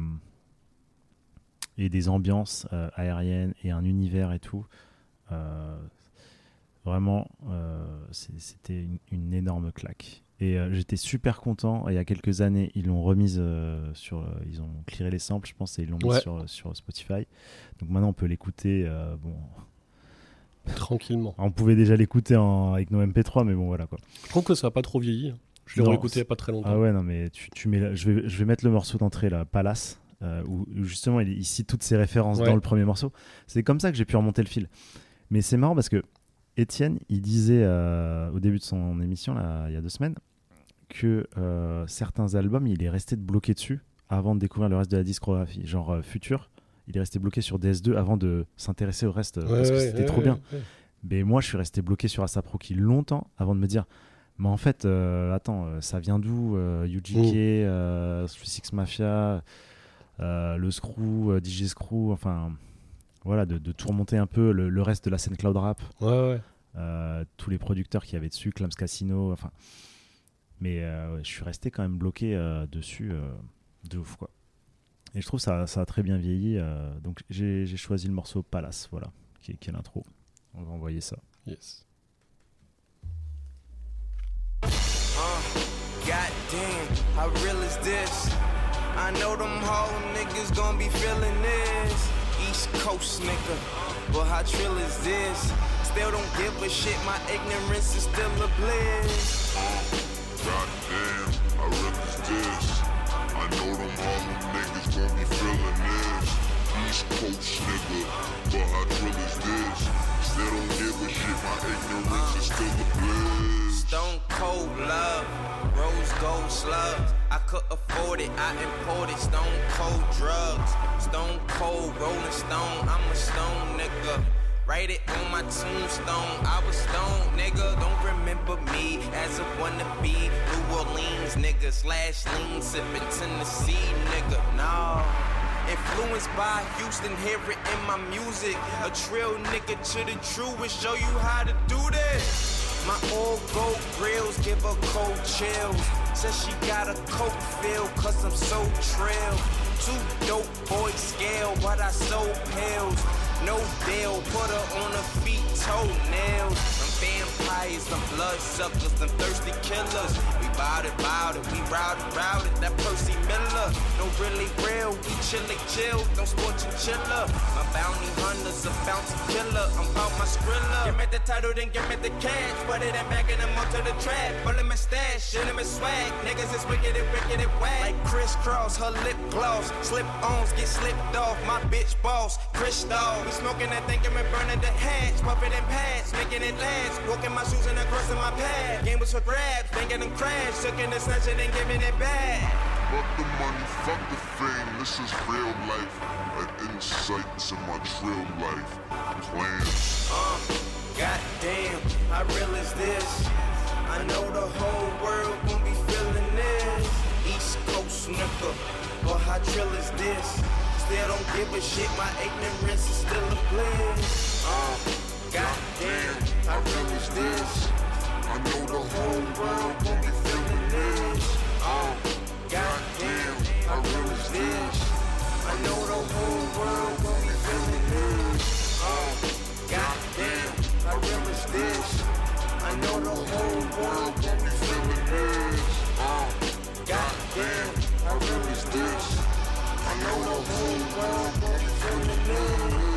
et des ambiances aériennes et un univers et tout. Vraiment, c'était une énorme claque. Et j'étais super content. Et il y a quelques années, ils l'ont remise ils ont clearé les samples, je pense, et ils l'ont mis sur Spotify. Donc maintenant, on peut l'écouter. Tranquillement. On pouvait déjà l'écouter avec nos MP3, mais bon, voilà quoi. Je trouve que ça n'a pas trop vieilli. Je l'ai réécouté il n'y a pas très longtemps. Ah ouais, non, mais tu mets je vais mettre le morceau d'entrée, là, Palace, où justement, il cite toutes ses références dans le premier morceau. C'est comme ça que j'ai pu remonter le fil. Mais c'est marrant parce que Étienne, il disait au début de son émission, là, il y a 2 semaines, que certains albums, il est resté bloqué dessus avant de découvrir le reste de la discographie. Genre Future, il est resté bloqué sur DS2 avant de s'intéresser au reste parce que c'était trop bien. Mais moi, je suis resté bloqué sur A$AP Rocky longtemps avant de me dire, mais en fait, attends, ça vient d'où UGK, 36 Mafia, le Screw, DJ Screw, enfin... Voilà, de tout remonter un peu le reste de la scène cloud rap. Tous les producteurs qu'il y avait dessus, Clams Casino, enfin... Mais je suis resté quand même bloqué dessus de ouf, quoi. Et je trouve ça a très bien vieilli. Donc j'ai choisi le morceau Palace, voilà, qui est l'intro. On va envoyer ça. Yes. Goddamn, how real is this? I know them whole niggas gon' be feeling this. East Coast nigga, but how trill is this? Still don't give a shit, my ignorance is still a bliss. Goddamn, how real is this? I know them Harlem niggas gon' be feeling this. East Coast nigga, but how trill is this? Still don't give a shit, my ignorance is still a bliss. Stone cold love, rose gold slugs. I could afford it, I imported stone cold drugs. Stone cold rolling stone, I'm a stone nigga. Write it on my tombstone, I was stone nigga. Don't remember me as a wannabe New Orleans nigga slash lean sippin' Tennessee nigga. No. Influenced by Houston, hear it in my music. A trill nigga to the truest, show you how to do this. My old gold grills give her cold chills. Says she got a coke feel, cause I'm so trill. 2 dope boys scale, but I sold pills. No deal, put her on her feet, toenails. Them vampires, them blood suckers, them thirsty killers. We bout it, we routed, that Percy Miller. No really real, we chill, don't sport chinchilla. My bounty hunter's a bounty killer, I'm bout my Skrilla. Give me the title, then give me the cash. Put it in back and I'm onto the track. Pull in my stash, shit in my swag. Niggas is wicked and whack. Like crisscross, her lip gloss. Slip-ons get slipped off, my bitch boss, Crystal. We smoking that thing and we burning the hatch. Puffin' and pads, making it last. Walking my shoes and across in my pad. Game was for grabs, thinking them crash. Took the snatch and giving it back. Fuck the money, fuck the fame, this is real life. An insight to my trill life. Plans. Goddamn, how real is this? I know the whole world gon' be feeling this. East Coast nigga, but how trill is this? Still don't give a shit, my ignorance is still a bliss. Goddamn, how real is this? I know the whole world gon' be feeling this. Goddamn, how real is this? I know the whole world gon' be feeling this. Goddamn, how real is this? I know the whole world gon' be feeling this. Goddamn, how real is this? I know the whole world gon' be feeling this.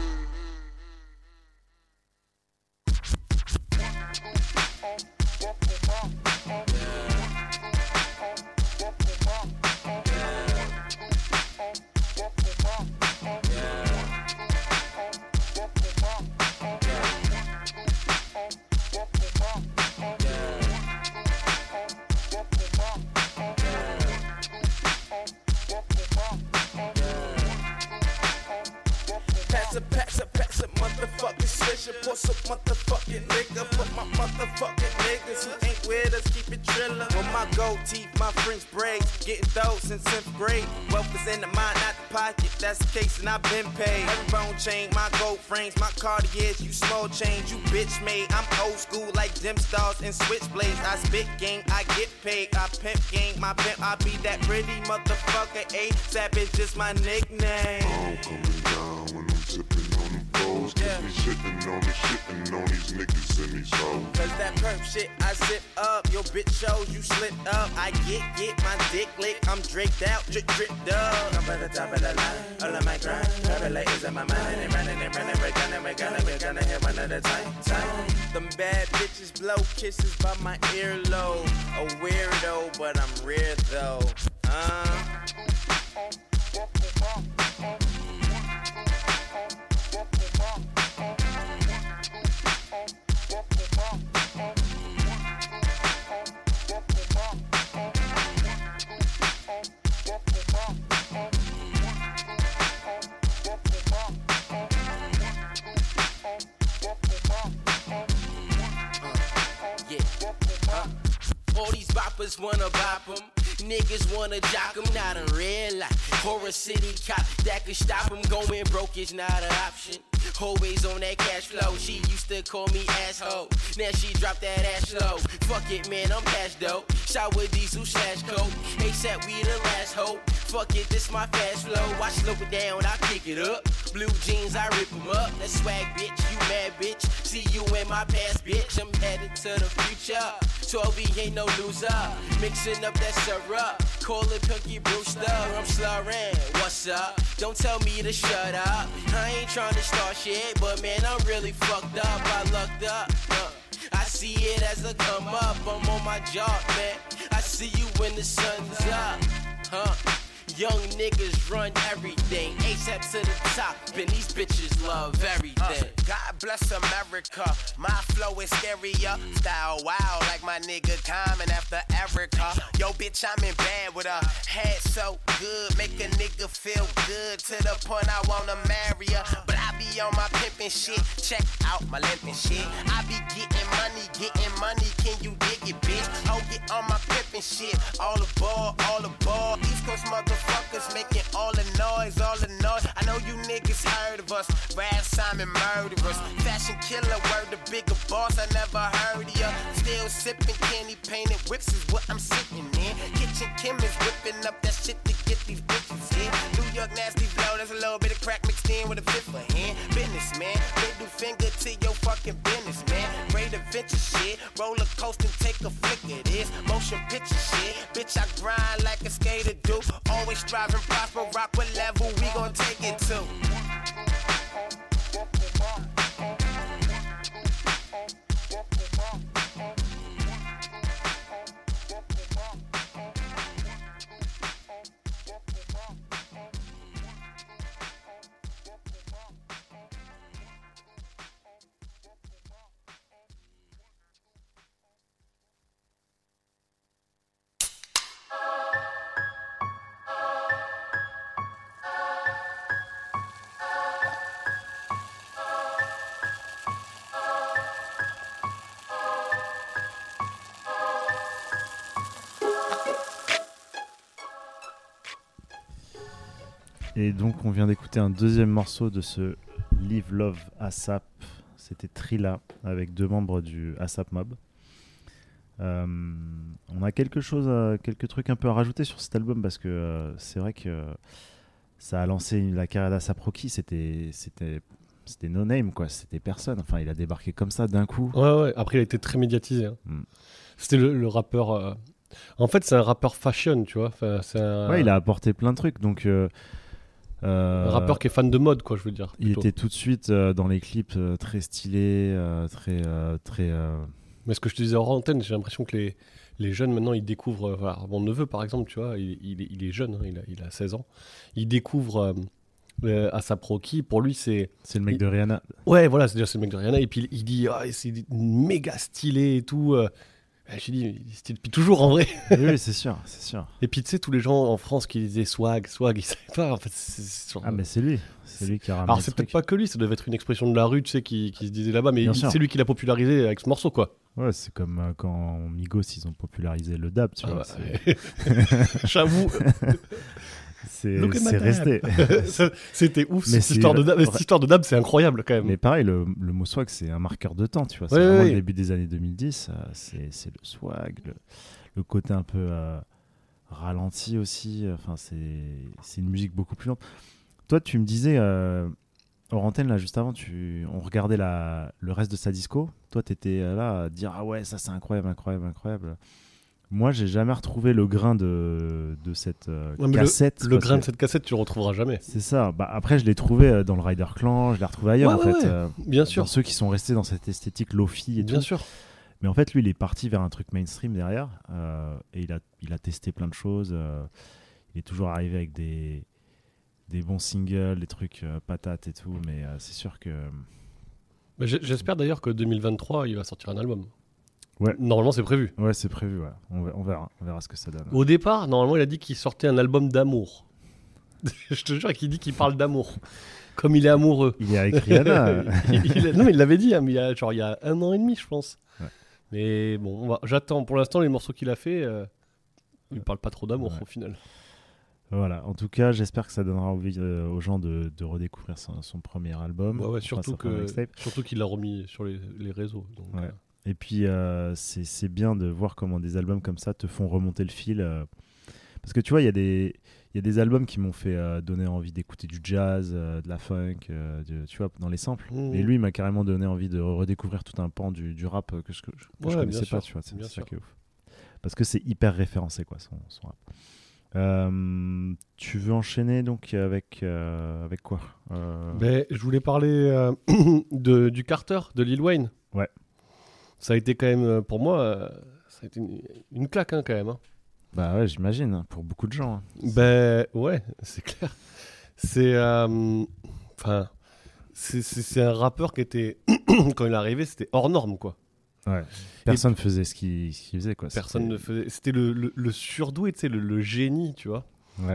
Pass a motherfucking swisher, pour some motherfucking nigga for my motherfucking niggas who ain't with us, keep it drillin'. With my gold teeth, my French braids, getting those since 10th grade. Wealth is in the mind, not the pocket, that's the case and I've been paid. Every bone chain, my gold frames, my Cartiers, you small change, you bitch made. I'm old school like Dim Stars and Switchblades. I spit game, I get paid, I pimp game, my pimp, I be that pretty motherfucker. A$AP is just my nickname. I'm coming down when I'm sipping on the bowls. Cause we sitting on the shit Hating on these niggas and these hoes. Cause that perp shit I zip up, your bitch shows you slit up. I get my dick licked, I'm draked out, drip dub. I'm at the top of the line, all of my grind. Every ladies in my mind, and running, we're gonna hit one at a time. Them bad bitches blow kisses by my earlobe. A weirdo, but I'm rare though. All these boppers wanna bop 'em. Niggas wanna jock 'em, not in real life. Horror City cop that could stop 'em. Going broke is not an option. Always on that cash flow. She used to call me asshole. Now she dropped that ass low. Fuck it, man, I'm cash dope. Shower diesel slash coke. ASAP, we the last hope. Fuck it, this my fast flow. I slow it down, I pick it up. Blue jeans, I rip 'em up. That swag, bitch, you mad, bitch. See you in my past, bitch. I'm headed to the future. 12 ain't no loser. Mixing up that syrup. Call it Cookie Brewster. I'm slurring. What's up? Don't tell me to shut up. I ain't trying to start shit, but man, I'm really fucked up. I lucked up. I see it as I come up. I'm on my job, man. I see you when the sun's up. Young niggas run everything. ASAP to the top, and these bitches love everything. God bless America. My flow is scarier. Style wild like my nigga Common after Erica. Yo, bitch, I'm in bed with her. Head so good, make a nigga feel good to the point I wanna marry her. But I be on my pimpin' shit. Check out my limpin' shit. I be getting money. Can you dig it, bitch? Oh, get on my pimpin' shit. All aboard. East Coast motherfuckers making all the noise. I know you niggas heard of us. Rad Simon murderers. Fashion killer, word the bigger boss. I never heard of ya. Still sipping candy painted whips is what I'm sitting in. Kitchen Kim is whipping up that shit to get these bitches in. New York nasty flow, there's a little bit of crack mixed in with a fifth of hand. Businessman, middle finger to your fucking business, man. Great adventure shit, roller coaster and take a flick of this. Motion picture shit, bitch I grind like a skater do. Always striving, prosper, rock what level we gon' take it to. Et donc on vient d'écouter un deuxième morceau de ce Live Love ASAP. C'était Trilla avec 2 membres du ASAP Mob. On a quelques trucs un peu à rajouter sur cet album parce que c'est vrai que ça a lancé la carrière d'ASAP Rocky. C'était no name quoi, c'était personne. Enfin il a débarqué comme ça d'un coup. Ouais. Après il a été très médiatisé. Hein. C'était le rappeur. En fait c'est un rappeur fashion, tu vois. Enfin, Ouais, il a apporté plein de trucs donc. Un rappeur qui est fan de mode, quoi, je veux dire. Il était tout de suite dans les clips très stylé, très. Mais ce que je te disais hors antenne, j'ai l'impression que les jeunes maintenant ils découvrent. Voilà, mon neveu par exemple, tu vois, il est jeune, hein, il a 16 ans. Il découvre ASAP Rocky. Pour lui, c'est le mec de Rihanna. Ouais, voilà, c'est le mec de Rihanna. Et puis il dit, c'est méga stylé et tout. J'ai dit, c'était depuis toujours en vrai. Oui, c'est sûr. Et puis tu sais, tous les gens en France qui disaient swag, ils savaient pas. En fait, mais c'est lui qui a ramené. Alors c'est peut-être pas que lui, ça devait être une expression de la rue, tu sais, qui se disait là-bas, mais c'est lui qui l'a popularisé avec ce morceau, quoi. Ouais, c'est comme quand Migos ils ont popularisé le dab, tu vois. Ouais. J'avoue. C'est resté. C'était ouf, cette histoire de dab, c'est incroyable quand même. Mais pareil, le mot swag, c'est un marqueur de temps, tu vois. C'est vraiment le début des années 2010, c'est le swag, le côté un peu ralenti aussi. Enfin, c'est une musique beaucoup plus lente. Toi, tu me disais, hors antenne, là, juste avant, on regardait le reste de sa disco. Toi, t'étais là à dire ah ouais, ça c'est incroyable, incroyable, incroyable. Moi, j'ai jamais retrouvé le grain de cette cassette. Le grain de cette cassette, tu le retrouveras jamais. C'est ça. Bah, après, je l'ai trouvé dans le Rider Clan, je l'ai retrouvé ailleurs, Ouais, en fait. bien sûr. Dans ceux qui sont restés dans cette esthétique lofi et Bien tout. sûr. Mais en fait, lui, il est parti vers un truc mainstream derrière. Et il a testé plein de choses. Il est toujours arrivé avec des bons singles, des trucs patates et tout. Mais c'est sûr que... Mais j'espère d'ailleurs que 2023, il va sortir un album. Ouais. Normalement, c'est prévu. Ouais, c'est prévu. Ouais. On verra ce que ça donne. Au départ, normalement, il a dit qu'il sortait un album d'amour. Je te jure qu'il dit qu'il parle d'amour. Comme il est amoureux. Il est avec Rihanna. Non, mais il l'avait dit, hein, mais il y a 1 an et demi, je pense. Ouais. Mais bon, j'attends. Pour l'instant, les morceaux qu'il a fait, il parle pas trop d'amour au final. Voilà. En tout cas, j'espère que ça donnera envie aux gens de redécouvrir son premier album. Ouais, surtout qu'il l'a remis sur les réseaux. Donc, ouais. Et puis, c'est bien de voir comment des albums comme ça te font remonter le fil. Parce que tu vois, il y a des albums qui m'ont fait donner envie d'écouter du jazz, de la funk, tu vois, dans les samples. Et lui, il m'a carrément donné envie de redécouvrir tout un pan du rap que je connaissais pas, tu vois. C'est ça qui est ouf. Parce que c'est hyper référencé, quoi, son rap. Tu veux enchaîner donc avec quoi je voulais parler du Carter, de Lil Wayne. Ouais. Ça a été quand même, pour moi, ça a été une claque hein, quand même. Hein. Bah ouais, j'imagine, hein, pour beaucoup de gens. Hein. Ouais, c'est clair. C'est un rappeur qui était, quand il est arrivé, c'était hors norme, quoi. Ouais. Personne ne faisait ce qu'il faisait, quoi. Personne ne faisait. C'était le surdoué, tu sais, le génie, tu vois. Ouais.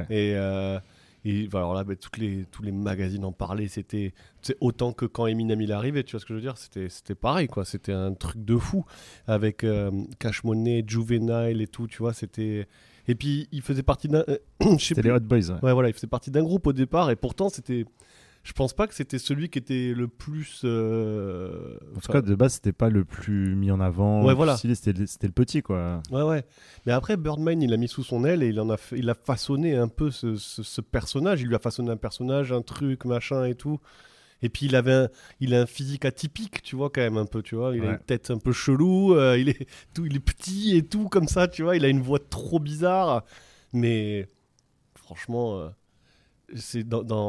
Et alors là, tous les magazines en parlaient. C'était autant que quand Eminem il est arrivé, tu vois ce que je veux dire. C'était pareil, quoi. C'était un truc de fou avec Cash Money, Juvenile et tout, tu vois. Et puis il faisait partie d'un. C'était les Hot Boys. Ouais, voilà, il faisait partie d'un groupe au départ et pourtant c'était. Je pense pas que c'était celui qui était le plus. En tout cas, de base, c'était pas le plus mis en avant. Ouais, voilà. C'était le petit, quoi. Ouais. Mais après, Birdman, il l'a mis sous son aile et il a façonné un peu ce personnage. Il lui a façonné un personnage, un truc, machin et tout. Et puis il a un physique atypique, tu vois, quand même un peu, tu vois. Il a une tête un peu chelou, il est petit et tout comme ça, tu vois. Il a une voix trop bizarre, mais franchement. C'est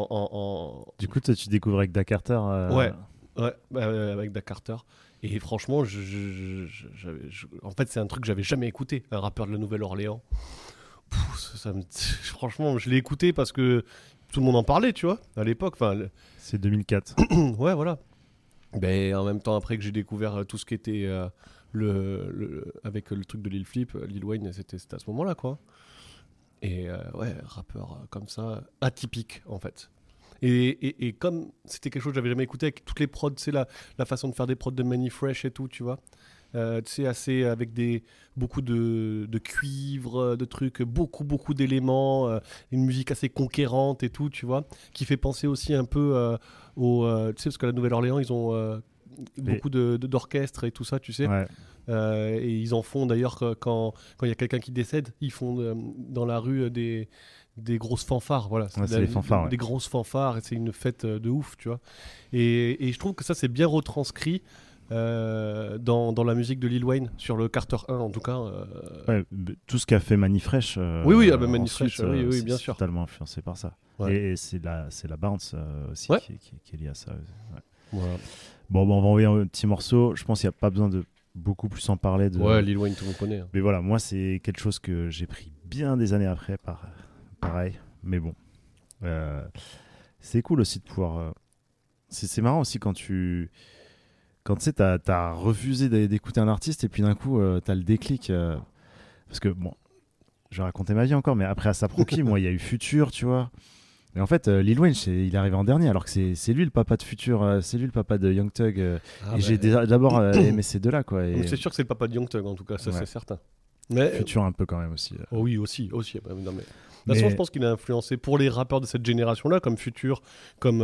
Du coup, toi, tu découvres avec Da Carter. Ouais, avec Da Carter. Et franchement, en fait, c'est un truc que j'avais jamais écouté, un rappeur de la Nouvelle-Orléans. Franchement, je l'ai écouté parce que tout le monde en parlait, tu vois, à l'époque. C'est 2004. Ouais, voilà. Mais en même temps, après que j'ai découvert tout ce qui était avec le truc de Lil Flip, Lil Wayne, c'était à ce moment-là, quoi. Et rappeur comme ça, atypique en fait. Et comme c'était quelque chose que j'avais jamais écouté avec toutes les prods, c'est la façon de faire des prods de Manny Fresh et tout, tu vois. C'est assez avec beaucoup de cuivre, de trucs, beaucoup d'éléments, une musique assez conquérante et tout, tu vois, qui fait penser aussi un peu tu sais, parce que la Nouvelle-Orléans, ils ont beaucoup d'orchestres et tout ça, tu sais. Ouais. Et ils en font d'ailleurs quand il y a quelqu'un qui décède, ils font dans la rue des grosses fanfares, voilà. C'est les fanfares, des grosses fanfares, et c'est une fête de ouf, tu vois. Et je trouve que ça c'est bien retranscrit dans la musique de Lil Wayne sur le Carter 1 en tout cas. Ouais, tout ce qu'a fait Manny Fresh. Oui, Manny Fresh, oui, bien sûr. Totalement influencé par ça. Ouais. Et c'est la bounce aussi qui est liée à ça. Ouais. Voilà. Bon, on va envoyer un petit morceau. Je pense qu'il n'y a pas besoin de beaucoup plus en parler. Ouais, Lil Wayne, tout le monde connaît. Hein. Mais voilà, moi, c'est quelque chose que j'ai pris bien des années après, pareil. Mais bon, c'est cool aussi de pouvoir... C'est marrant aussi quand tu sais, t'as refusé d'écouter un artiste et puis d'un coup, t'as le déclic. Parce que, bon, je vais raconter ma vie encore, mais après A$AP Rocky, moi, il y a eu Future, tu vois. Et en fait, Lil Wayne, il est arrivé en dernier, alors que c'est lui le papa de Future, c'est lui le papa de Young Thug. Et j'ai d'abord aimé ces deux-là, quoi. Et... C'est sûr que c'est le papa de Young Thug, en tout cas, ça c'est certain. Mais Future un peu quand même aussi. Oh oui, aussi. Non, mais... De toute façon, je pense qu'il a influencé pour les rappeurs de cette génération-là, comme Future, comme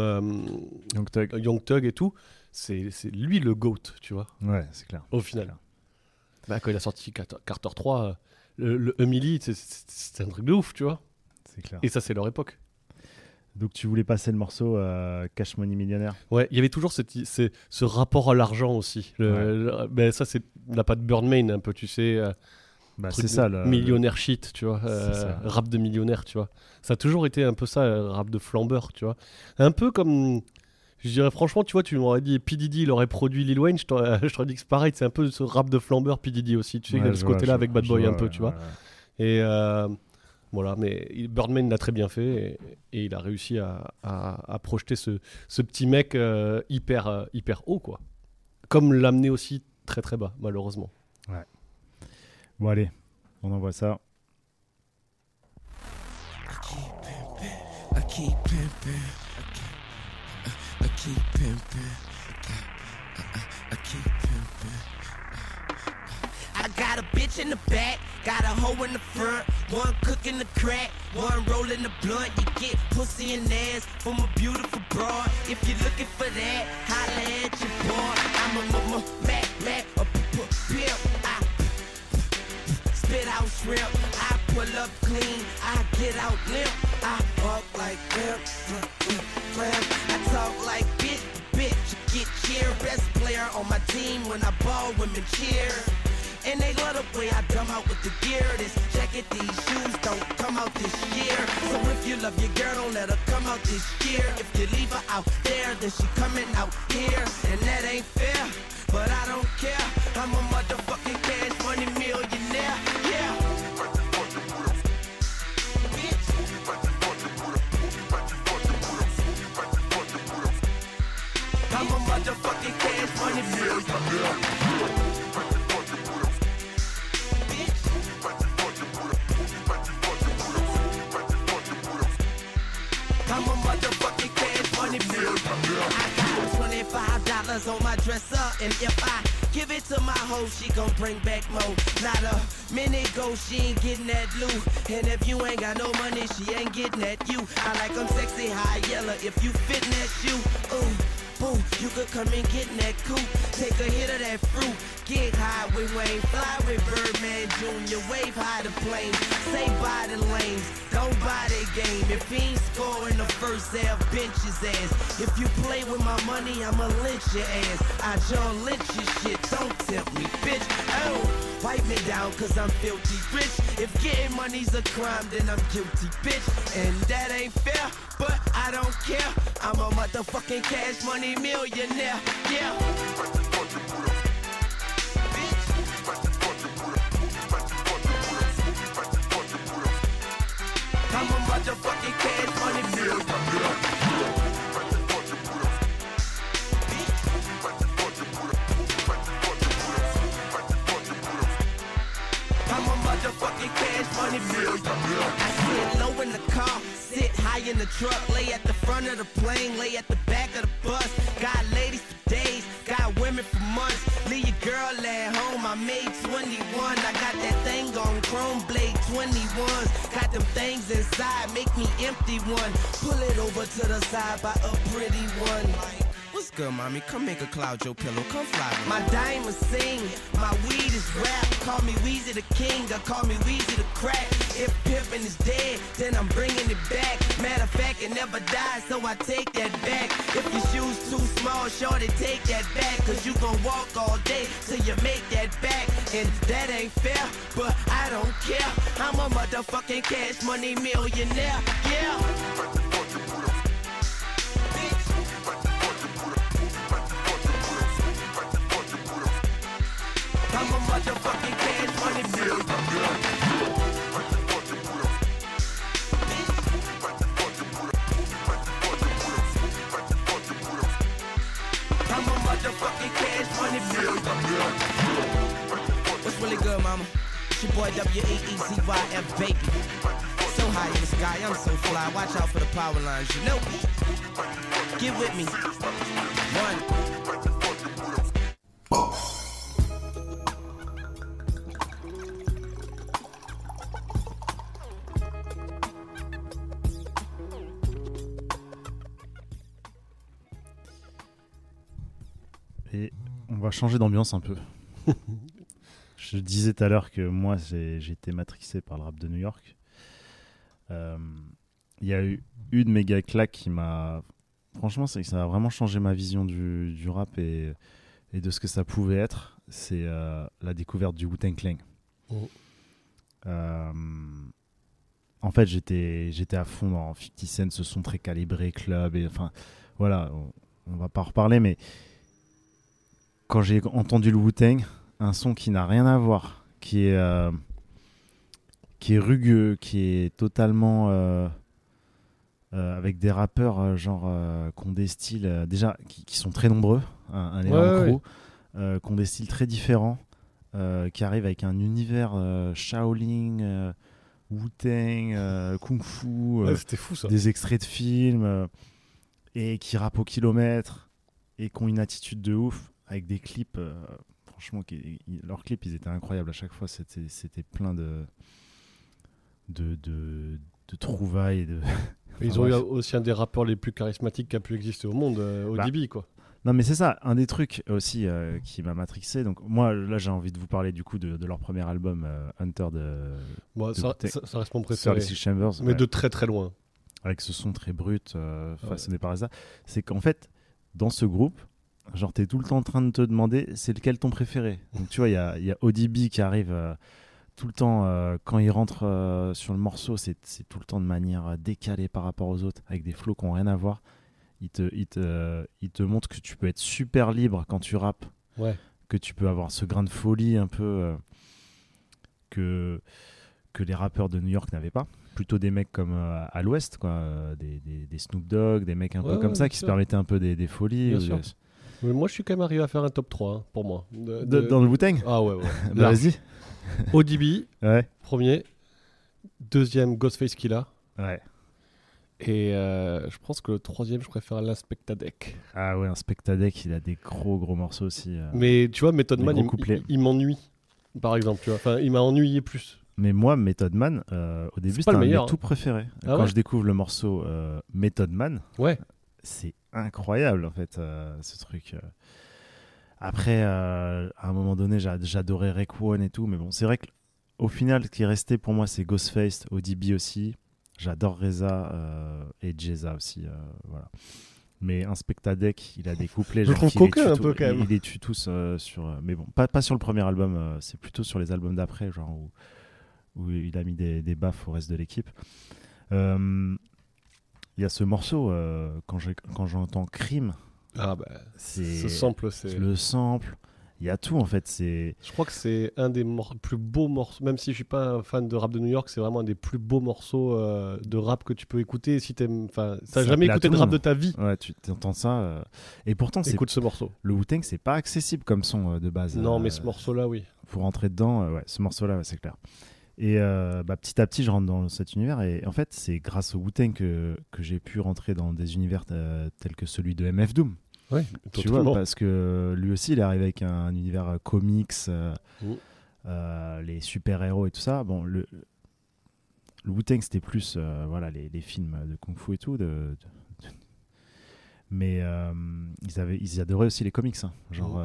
Young Thug et tout. C'est lui le GOAT, tu vois. Ouais, c'est clair. Au final. Bah, quand il a sorti Carter 3, le Emily, c'est un truc de ouf, tu vois. C'est clair. Et ça, c'est leur époque. Donc tu voulais passer le morceau Cash Money Millionnaire. Ouais, il y avait toujours ce rapport à l'argent aussi. Ben, ça, c'est la patte Birdman un peu, tu sais. C'est ça. Millionnaire shit, tu vois. Rap de millionnaire, tu vois. Ça a toujours été un peu ça, rap de flambeur, tu vois. Un peu comme... Je dirais franchement, tu vois, tu m'aurais dit P. Diddy, il aurait produit Lil Wayne, je t'aurais dit que c'est pareil, c'est un peu ce rap de flambeur P. Diddy aussi, tu sais, il a ce côté-là avec Bad Boy un peu, tu vois. Et voilà, mais Birdman l'a très bien fait et il a réussi à projeter ce petit mec hyper haut, quoi. Comme l'amener aussi très très bas, malheureusement. Ouais. Bon, allez, on envoie ça. I keep pimping. I got a bitch in the back, got a hoe in the front, one cooking the crack, one rolling the blunt. You get pussy and ass from a beautiful broad. If you're looking for that, holla at your boy. I'm a Mac, a pimp. I spit out shrimp, I pull up clean, I get out limp. I walk like pimp. I talk like bitch, you get cheer. Best player on my team when I ball, women cheer. And they love the way I dumb out with the gear. This jacket, these shoes don't come out this year. So if you love your girl, don't let her come out this year. If you leave her out there, then she coming out here. And that ain't fair, but I don't care. I'm a motherfucking cash money millionaire, yeah. I'm a motherfucking cash money millionaire. I'm a motherfucking cash money millionaire. I got $25 on my dresser, and if I give it to my hoe, she gon' bring back more. Not a minute go, she ain't getting that loot. And if you ain't got no money, she ain't getting at you. I like them sexy, high yellow, if you fitting that shoe. Ooh, boo, you could come and get in that coupe. Take a hit of that fruit, get high with Wayne. Fly with Birdman Jr., wave high the plane. Say bye to lanes, don't buy that game. If he ain't scoring the first half, bench his ass. If you play with my money, I'ma lynch your ass. I John Lynch your shit, don't tempt me, bitch. Oh, wipe me down cause I'm filthy rich. If getting money's a crime, then I'm guilty, bitch. And that ain't fair, but I don't care. I'm a motherfucking cash money millionaire, yeah. I'm a motherfucking cash money millionaire. I'm a motherfucking cash money millionaire. I sit low in the car, sit high in the truck, lay at the front of the plane, lay at the back of the bus. Got ladies for days, got women for months. Leave your girl at home, I made 21. I got that thing on Chrome Blade 21s. Got them things inside, make me empty one. Pull it over to the side by a pretty one. What's good, mommy? Come make a cloud your pillow. Come fly with me. My diamonds sing, my weed is rap. Call me Weezy the King, or call me Weezy the Crack. If pimpin' is dead, then I'm bringing it back. Matter of fact, it never dies, so I take that back. If your shoes too small, shorty, take that back. Cause you gon' walk all day till you make that back. And that ain't fair, but I don't care. I'm a motherfucking cash money millionaire, yeah. I'm a motherfucking cash money millionaire. I'm a motherfucking cash money millionaire. What's really good, mama? It's your boy WAEZYF, baby. So high in the sky, I'm so fly. Watch out for the power lines, you know. Get with me. One. Et on va changer d'ambiance un peu. Je disais tout à l'heure que moi j'ai été matrixé par le rap de New York. il y a eu une méga claque qui m'a... Franchement, ça a vraiment changé ma vision du rap et de ce que ça pouvait être. C'est la découverte du Wu-Tang Clan. En fait, j'étais à fond dans 50 Cent, ce son très calibré, club, et enfin, voilà, on va pas en reparler, mais quand j'ai entendu le Wu-Tang, un son qui n'a rien à voir, qui est rugueux, qui est totalement avec des rappeurs qu'on des styles déjà qui sont très nombreux, un énorme crew, qui ont des styles très différents, qui arrivent avec un univers Shaolin, Wu-Tang, Kung Fu, c'était fou, ça. des extraits de films, et qui rappent au kilomètre et qui ont une attitude de ouf avec des clips. Franchement, leurs clips, ils étaient incroyables à chaque fois. C'était plein de trouvailles. Ils ont eu aussi un des rappeurs les plus charismatiques qui a pu exister au monde, ODB, quoi. Non, mais c'est ça, un des trucs aussi qui m'a matrixé. Donc moi, là, j'ai envie de vous parler du coup de leur premier album, Hunter ça reste mon préféré. Chambers, mais de très très loin. Avec ce son très brut, façonné par ça. C'est qu'en fait, dans ce groupe, genre, t'es tout le temps en train de te demander c'est lequel ton préféré. Donc tu vois, il y a ODB qui arrive tout le temps, quand il rentre sur le morceau, c'est tout le temps de manière décalée par rapport aux autres, avec des flows qui n'ont rien à voir. Il te montre que tu peux être super libre quand tu rappes, que tu peux avoir ce grain de folie un peu que les rappeurs de New York n'avaient pas. Plutôt des mecs comme à l'ouest, quoi, des Snoop Dogg, des mecs un peu comme ça, qui se permettaient un peu des folies. Mais moi, je suis quand même arrivé à faire un top 3, pour moi. Dans le Wu-Tang ? Ah ouais. Bah, vas-y. ODB, ouais. Premier. Deuxième, Ghostface Killah. Ouais. Et je pense que le troisième, je préfère l'Inspectadec. Ah ouais, Inspectadec, il a des gros morceaux aussi. Mais tu vois, Method Man, il m'ennuie, par exemple. Tu vois. Enfin, il m'a ennuyé plus. Mais moi, Method Man, au début, c'était un de mes tout préférés. Quand je découvre le morceau Method Man, c'est incroyable, en fait, ce truc. Après, à un moment donné, j'adorais Raekwon et tout. Mais bon, c'est vrai qu'au final, ce qui est resté pour moi, c'est Ghostface, ODB aussi. J'adore Reza et Jeza aussi. Voilà. Mais Inspectadec, il a des couplets. Je trouve coquin un peu quand même. Il les tue tous sur. Mais bon, pas sur le premier album, c'est plutôt sur les albums d'après, genre où il a mis des baffes au reste de l'équipe. Il y a ce morceau, quand j'entends Crime, ce sample, c'est le sample. Il y a tout en fait. Je crois que c'est un des plus beaux morceaux, même si je suis pas un fan de rap de New York, c'est vraiment un des plus beaux morceaux de rap que tu peux écouter si t'aimes. Enfin, t'as jamais écouté de rap de ta vie. Ouais, tu entends ça. Et pourtant, écoute ce morceau. Le Wu-Tang, c'est pas accessible comme son de base. Non, mais ce morceau-là, oui. Pour rentrer dedans, ce morceau-là, c'est clair. Et petit à petit, je rentre dans cet univers. Et en fait, c'est grâce au Wu-Tang que j'ai pu rentrer dans des univers tels que celui de MF Doom. Ouais, tu vois, parce que lui aussi, il est arrivé avec un univers comics, les super-héros et tout ça. Bon, le Wu-Tang, c'était plus les films de Kung Fu et tout. Mais ils adoraient aussi les comics. Hein. Genre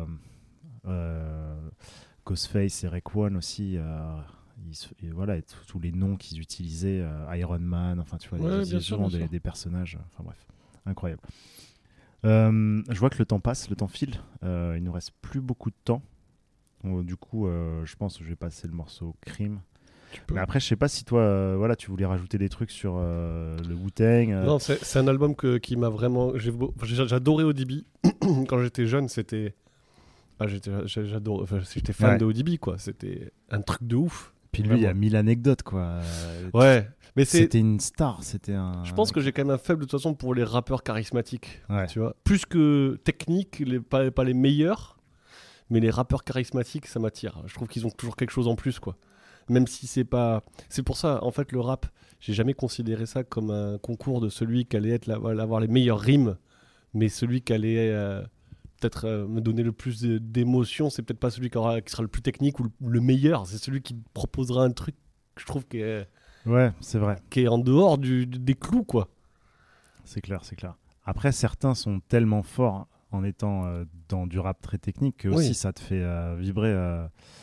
Ghostface et Raekwon aussi. Et tous les noms qu'ils utilisaient, Iron Man, enfin tu vois, bien sûr. Des personnages. Enfin bref, incroyable. Je vois que le temps passe, le temps file. Il nous reste plus beaucoup de temps. Du coup, je pense que je vais passer le morceau Crime. Mais après, je sais pas si toi, tu voulais rajouter des trucs sur le Wu-Tang. Non, c'est un album qui m'a vraiment. J'adorais ODB quand j'étais jeune. J'étais fan de ODB, quoi. C'était un truc de ouf. Puis lui, il y a 1000 anecdotes, quoi. Ouais. Mais c'était une star, Je pense que j'ai quand même un faible de toute façon pour les rappeurs charismatiques, ouais. Tu vois. Plus que techniques, pas les meilleurs, mais les rappeurs charismatiques, ça m'attire. Je trouve qu'ils ont toujours quelque chose en plus, quoi. Même si c'est pas... C'est pour ça, en fait, le rap, j'ai jamais considéré ça comme un concours de celui qui allait avoir les meilleures rimes, mais celui qui allait peut-être me donner le plus d'émotion, c'est peut-être pas celui qui sera le plus technique ou le meilleur, c'est celui qui proposera un truc que je trouve ouais, c'est vrai. Qui est en dehors des clous, quoi. C'est clair. Après, certains sont tellement forts en étant dans du rap très technique que aussi ça te fait vibrer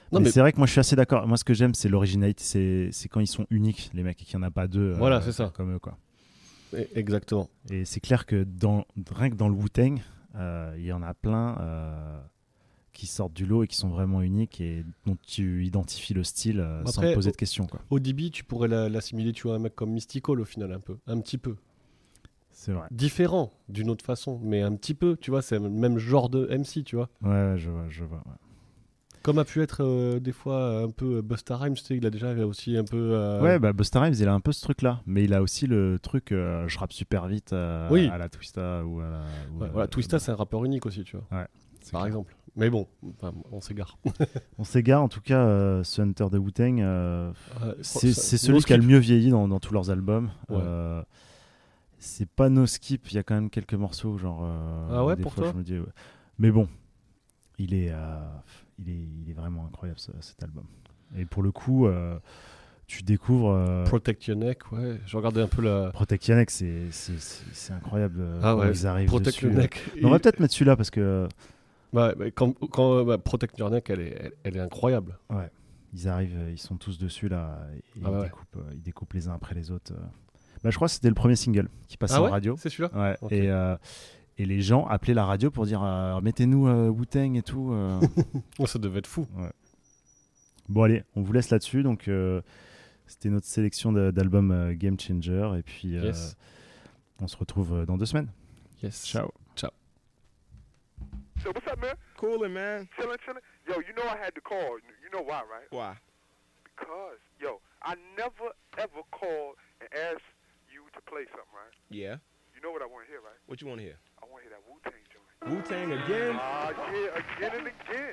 Non, mais c'est vrai que moi je suis assez d'accord. Moi ce que j'aime c'est l'originalité, c'est quand ils sont uniques les mecs et qu'il n'y en a pas deux voilà, c'est ça. comme eux quoi. Exactement. Et c'est clair que rien que dans le Wu-Tang, il y en a plein qui sortent du lot et qui sont vraiment uniques et dont tu identifies le style sans te poser de questions quoi. ODB, tu pourrais l'assimiler, tu vois, un mec comme Mystical au final un petit peu. C'est vrai. Différent d'une autre façon, mais un petit peu, tu vois, c'est le même genre de MC, tu vois. Ouais, je vois. Ouais. Comme a pu être des fois un peu Busta Rhymes, tu sais, il a déjà aussi un peu... Ouais, bah Busta Rhymes, il a un peu ce truc-là, mais il a aussi le truc, je rappe super vite à la Twista ou à la... voilà, Twista, c'est un rappeur unique aussi, tu vois. Ouais. Par exemple. Mais bon, on s'égare. On s'égare, en tout cas, ce Hunter de Wu-Tang, c'est celui qui a le mieux vieilli dans tous leurs albums. Ouais. C'est pas No Skip, il y a quand même quelques morceaux, genre... ah ouais, des pour fois, toi je me dis, ouais. Mais bon, il est vraiment incroyable cet album. Et pour le coup, tu découvres... Protect Your Neck, ouais. Je regardais un peu la... Protect Your Neck, c'est incroyable. Ah ouais, ils arrivent Protect dessus. Your Neck. On va peut-être mettre celui-là parce que... quand Protect Your Neck, elle est incroyable. Ouais. Ils arrivent, ils sont tous dessus là. Et ils découpent les uns après les autres. Je crois que c'était le premier single qui passait en radio. C'est celui-là. Ouais. Okay. Et les gens appelaient la radio pour dire mettez-nous Wu-Tang et tout. Ça devait être fou. Ouais. Bon allez, on vous laisse là-dessus. Donc c'était notre sélection d'albums Game Changer. Et puis on se retrouve dans 2 semaines. Yes. Ciao. Ciao. So what's up, man? Coolin', man. Chillin'. Yo, you know I had to call. You know why, right? Why? Because, yo, I never ever called and asked you to play something, right? Yeah. You know what I want to hear, right? What you want to hear? I want to hear that Wu-Tang joint. Wu-Tang again? Yeah, again and again.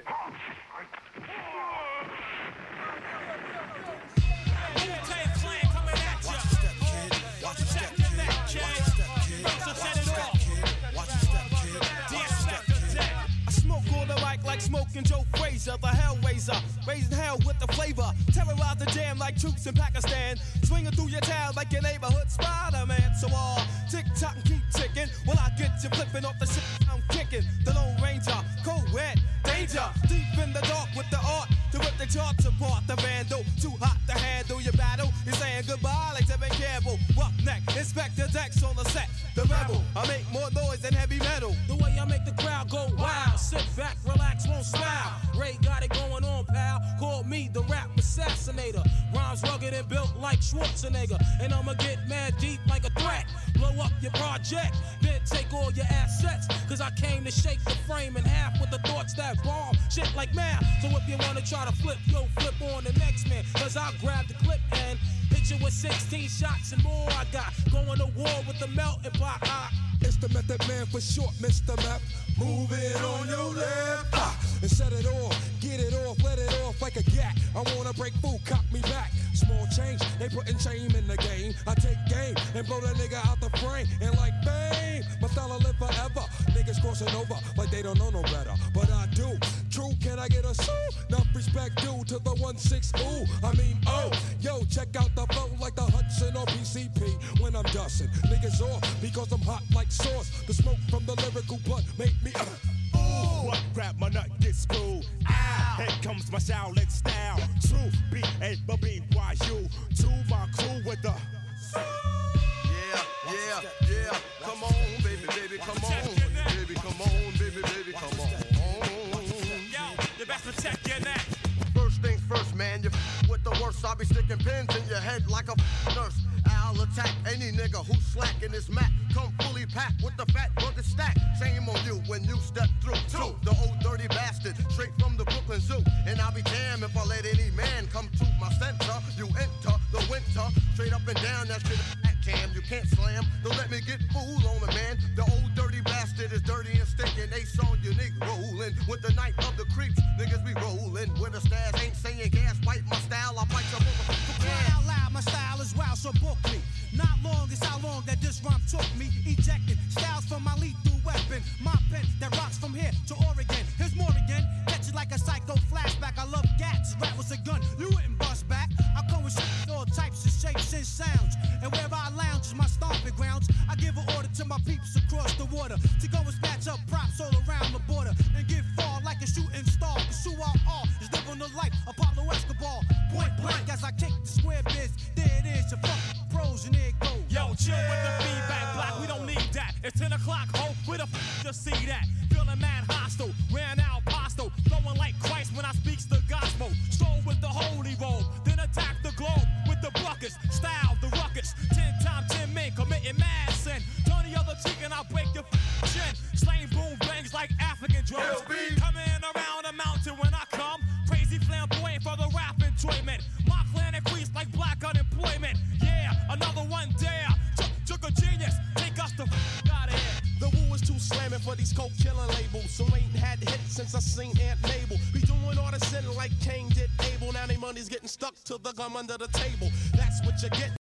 Wu-Tang Clan coming at ya. Watch your step, kid. Watch your step, kid. Watch your step, kid. So set it off. Watch your step, kid. Dance after death. I smoke on the mic like smoking Joe Frazier, the Hellraiser, raising hell with the flavor. Terrorize the jam like troops in Pakistan, swinging through your town like your neighborhood Spider-Man. So tick tock and keep ticking, while I get you flipping off the shit I'm kicking. The Lone Ranger, co-ed, danger, deep in the dark with the art to rip the charts apart. The vandal, too hot to handle your battle. You're saying goodbye like Tevin Campbell. Roughneck, Inspector Dex on the set. The rebel, I make more noise than heavy metal. The way I make the crowd go wild. Sit back, relax, won't smile. Ray got it going on, pal. Call me the rap assassinator. Rhymes rugged and built like Schwarzenegger. And I'ma get mad deep like a threat. Blow up your project, then take all your assets. Cause I came to shake the frame in half with the thoughts that bomb shit like math. So if you wanna try to flip, yo, flip on the next man. Cause I'll grab the clip and hit you with 16 shots and more. I got going to war with the melting pot. It's the Method Man for short, Mr. Map. Move it on your left, and set it off, get it off, let it off like a gat. I wanna break food, cop me back. Small change, they putting shame in the game. I take game and blow the nigga out the frame. And like bang, my style will live forever. Niggas crossing over like they don't know no better. But I do. True, can I get a sue? Enough respect due to the 1-6, ooh. I mean, oh, yo, check out the flow like the Hudson or PCP. When I'm dusting, niggas off because I'm hot like sauce. The smoke from the lyrical blood make me what grab my nut, get screwed. Ow. Here comes my Shaolin style. True B-A-B-Y-U. To my crew with the Yeah. Come on, baby, come on. Baby, come on, baby, come on. Yo, you best protect your neck. First things first, man, you with the worst. I'll be sticking pins in your head like a nurse. I'll attack any nigga who's slacking his mat. Come fully packed with the fat rugged stack. Shame on you when you step through. Two, the old dirty bastard, straight from the Brooklyn Zoo. And I'll be damned if I let any man come to my center. You enter the winter, straight up and down that shit. Cam, you can't slam. Don't let me get fooled on a man. The old dirty bastard is dirty and stinking. Ace on your nigga rolling with the night of the creeps. Niggas be rolling with a stash. Ain't saying gas, bite my style. I bite your motherfucker. Cry out loud, my style is wild, so book me. Not long is how long that this rhyme took me. Ejecting styles from my lethal weapon. My pen that rocks from here to Oregon. Here's more again. Catch it like a psycho flashback. I love gats. Rap was a gun. You wouldn't bust back. I come with all types of shapes and sounds. And wherever I lounge is my stomping grounds. I give an order to my peeps across the water to go and snatch up props all around the border and get far like a shooting star. Cause who I are is living the life of to see that. Feeling mad hostile, ran out postal, flowing like Christ when I speaks the gospel. Stroll with the holy robe, then attack the globe with the buckets. Style the ruckus, 10 times 10 men committing mad sin. Turn the other cheek and I'll break your chin. Slaying boom bangs like African drums. Coming around the mountain when I come. Crazy flamboyant for the rap enjoyment. My clan increased like black unemployment. Yeah, another one dare. Took a genius, take us the out of here. The woo is too slamming for these coke killing labels. So ain't had hits since I seen Aunt Mabel. Be doing all the sin like Cain did Abel. Now they money's getting stuck to the gum under the table. That's what you get.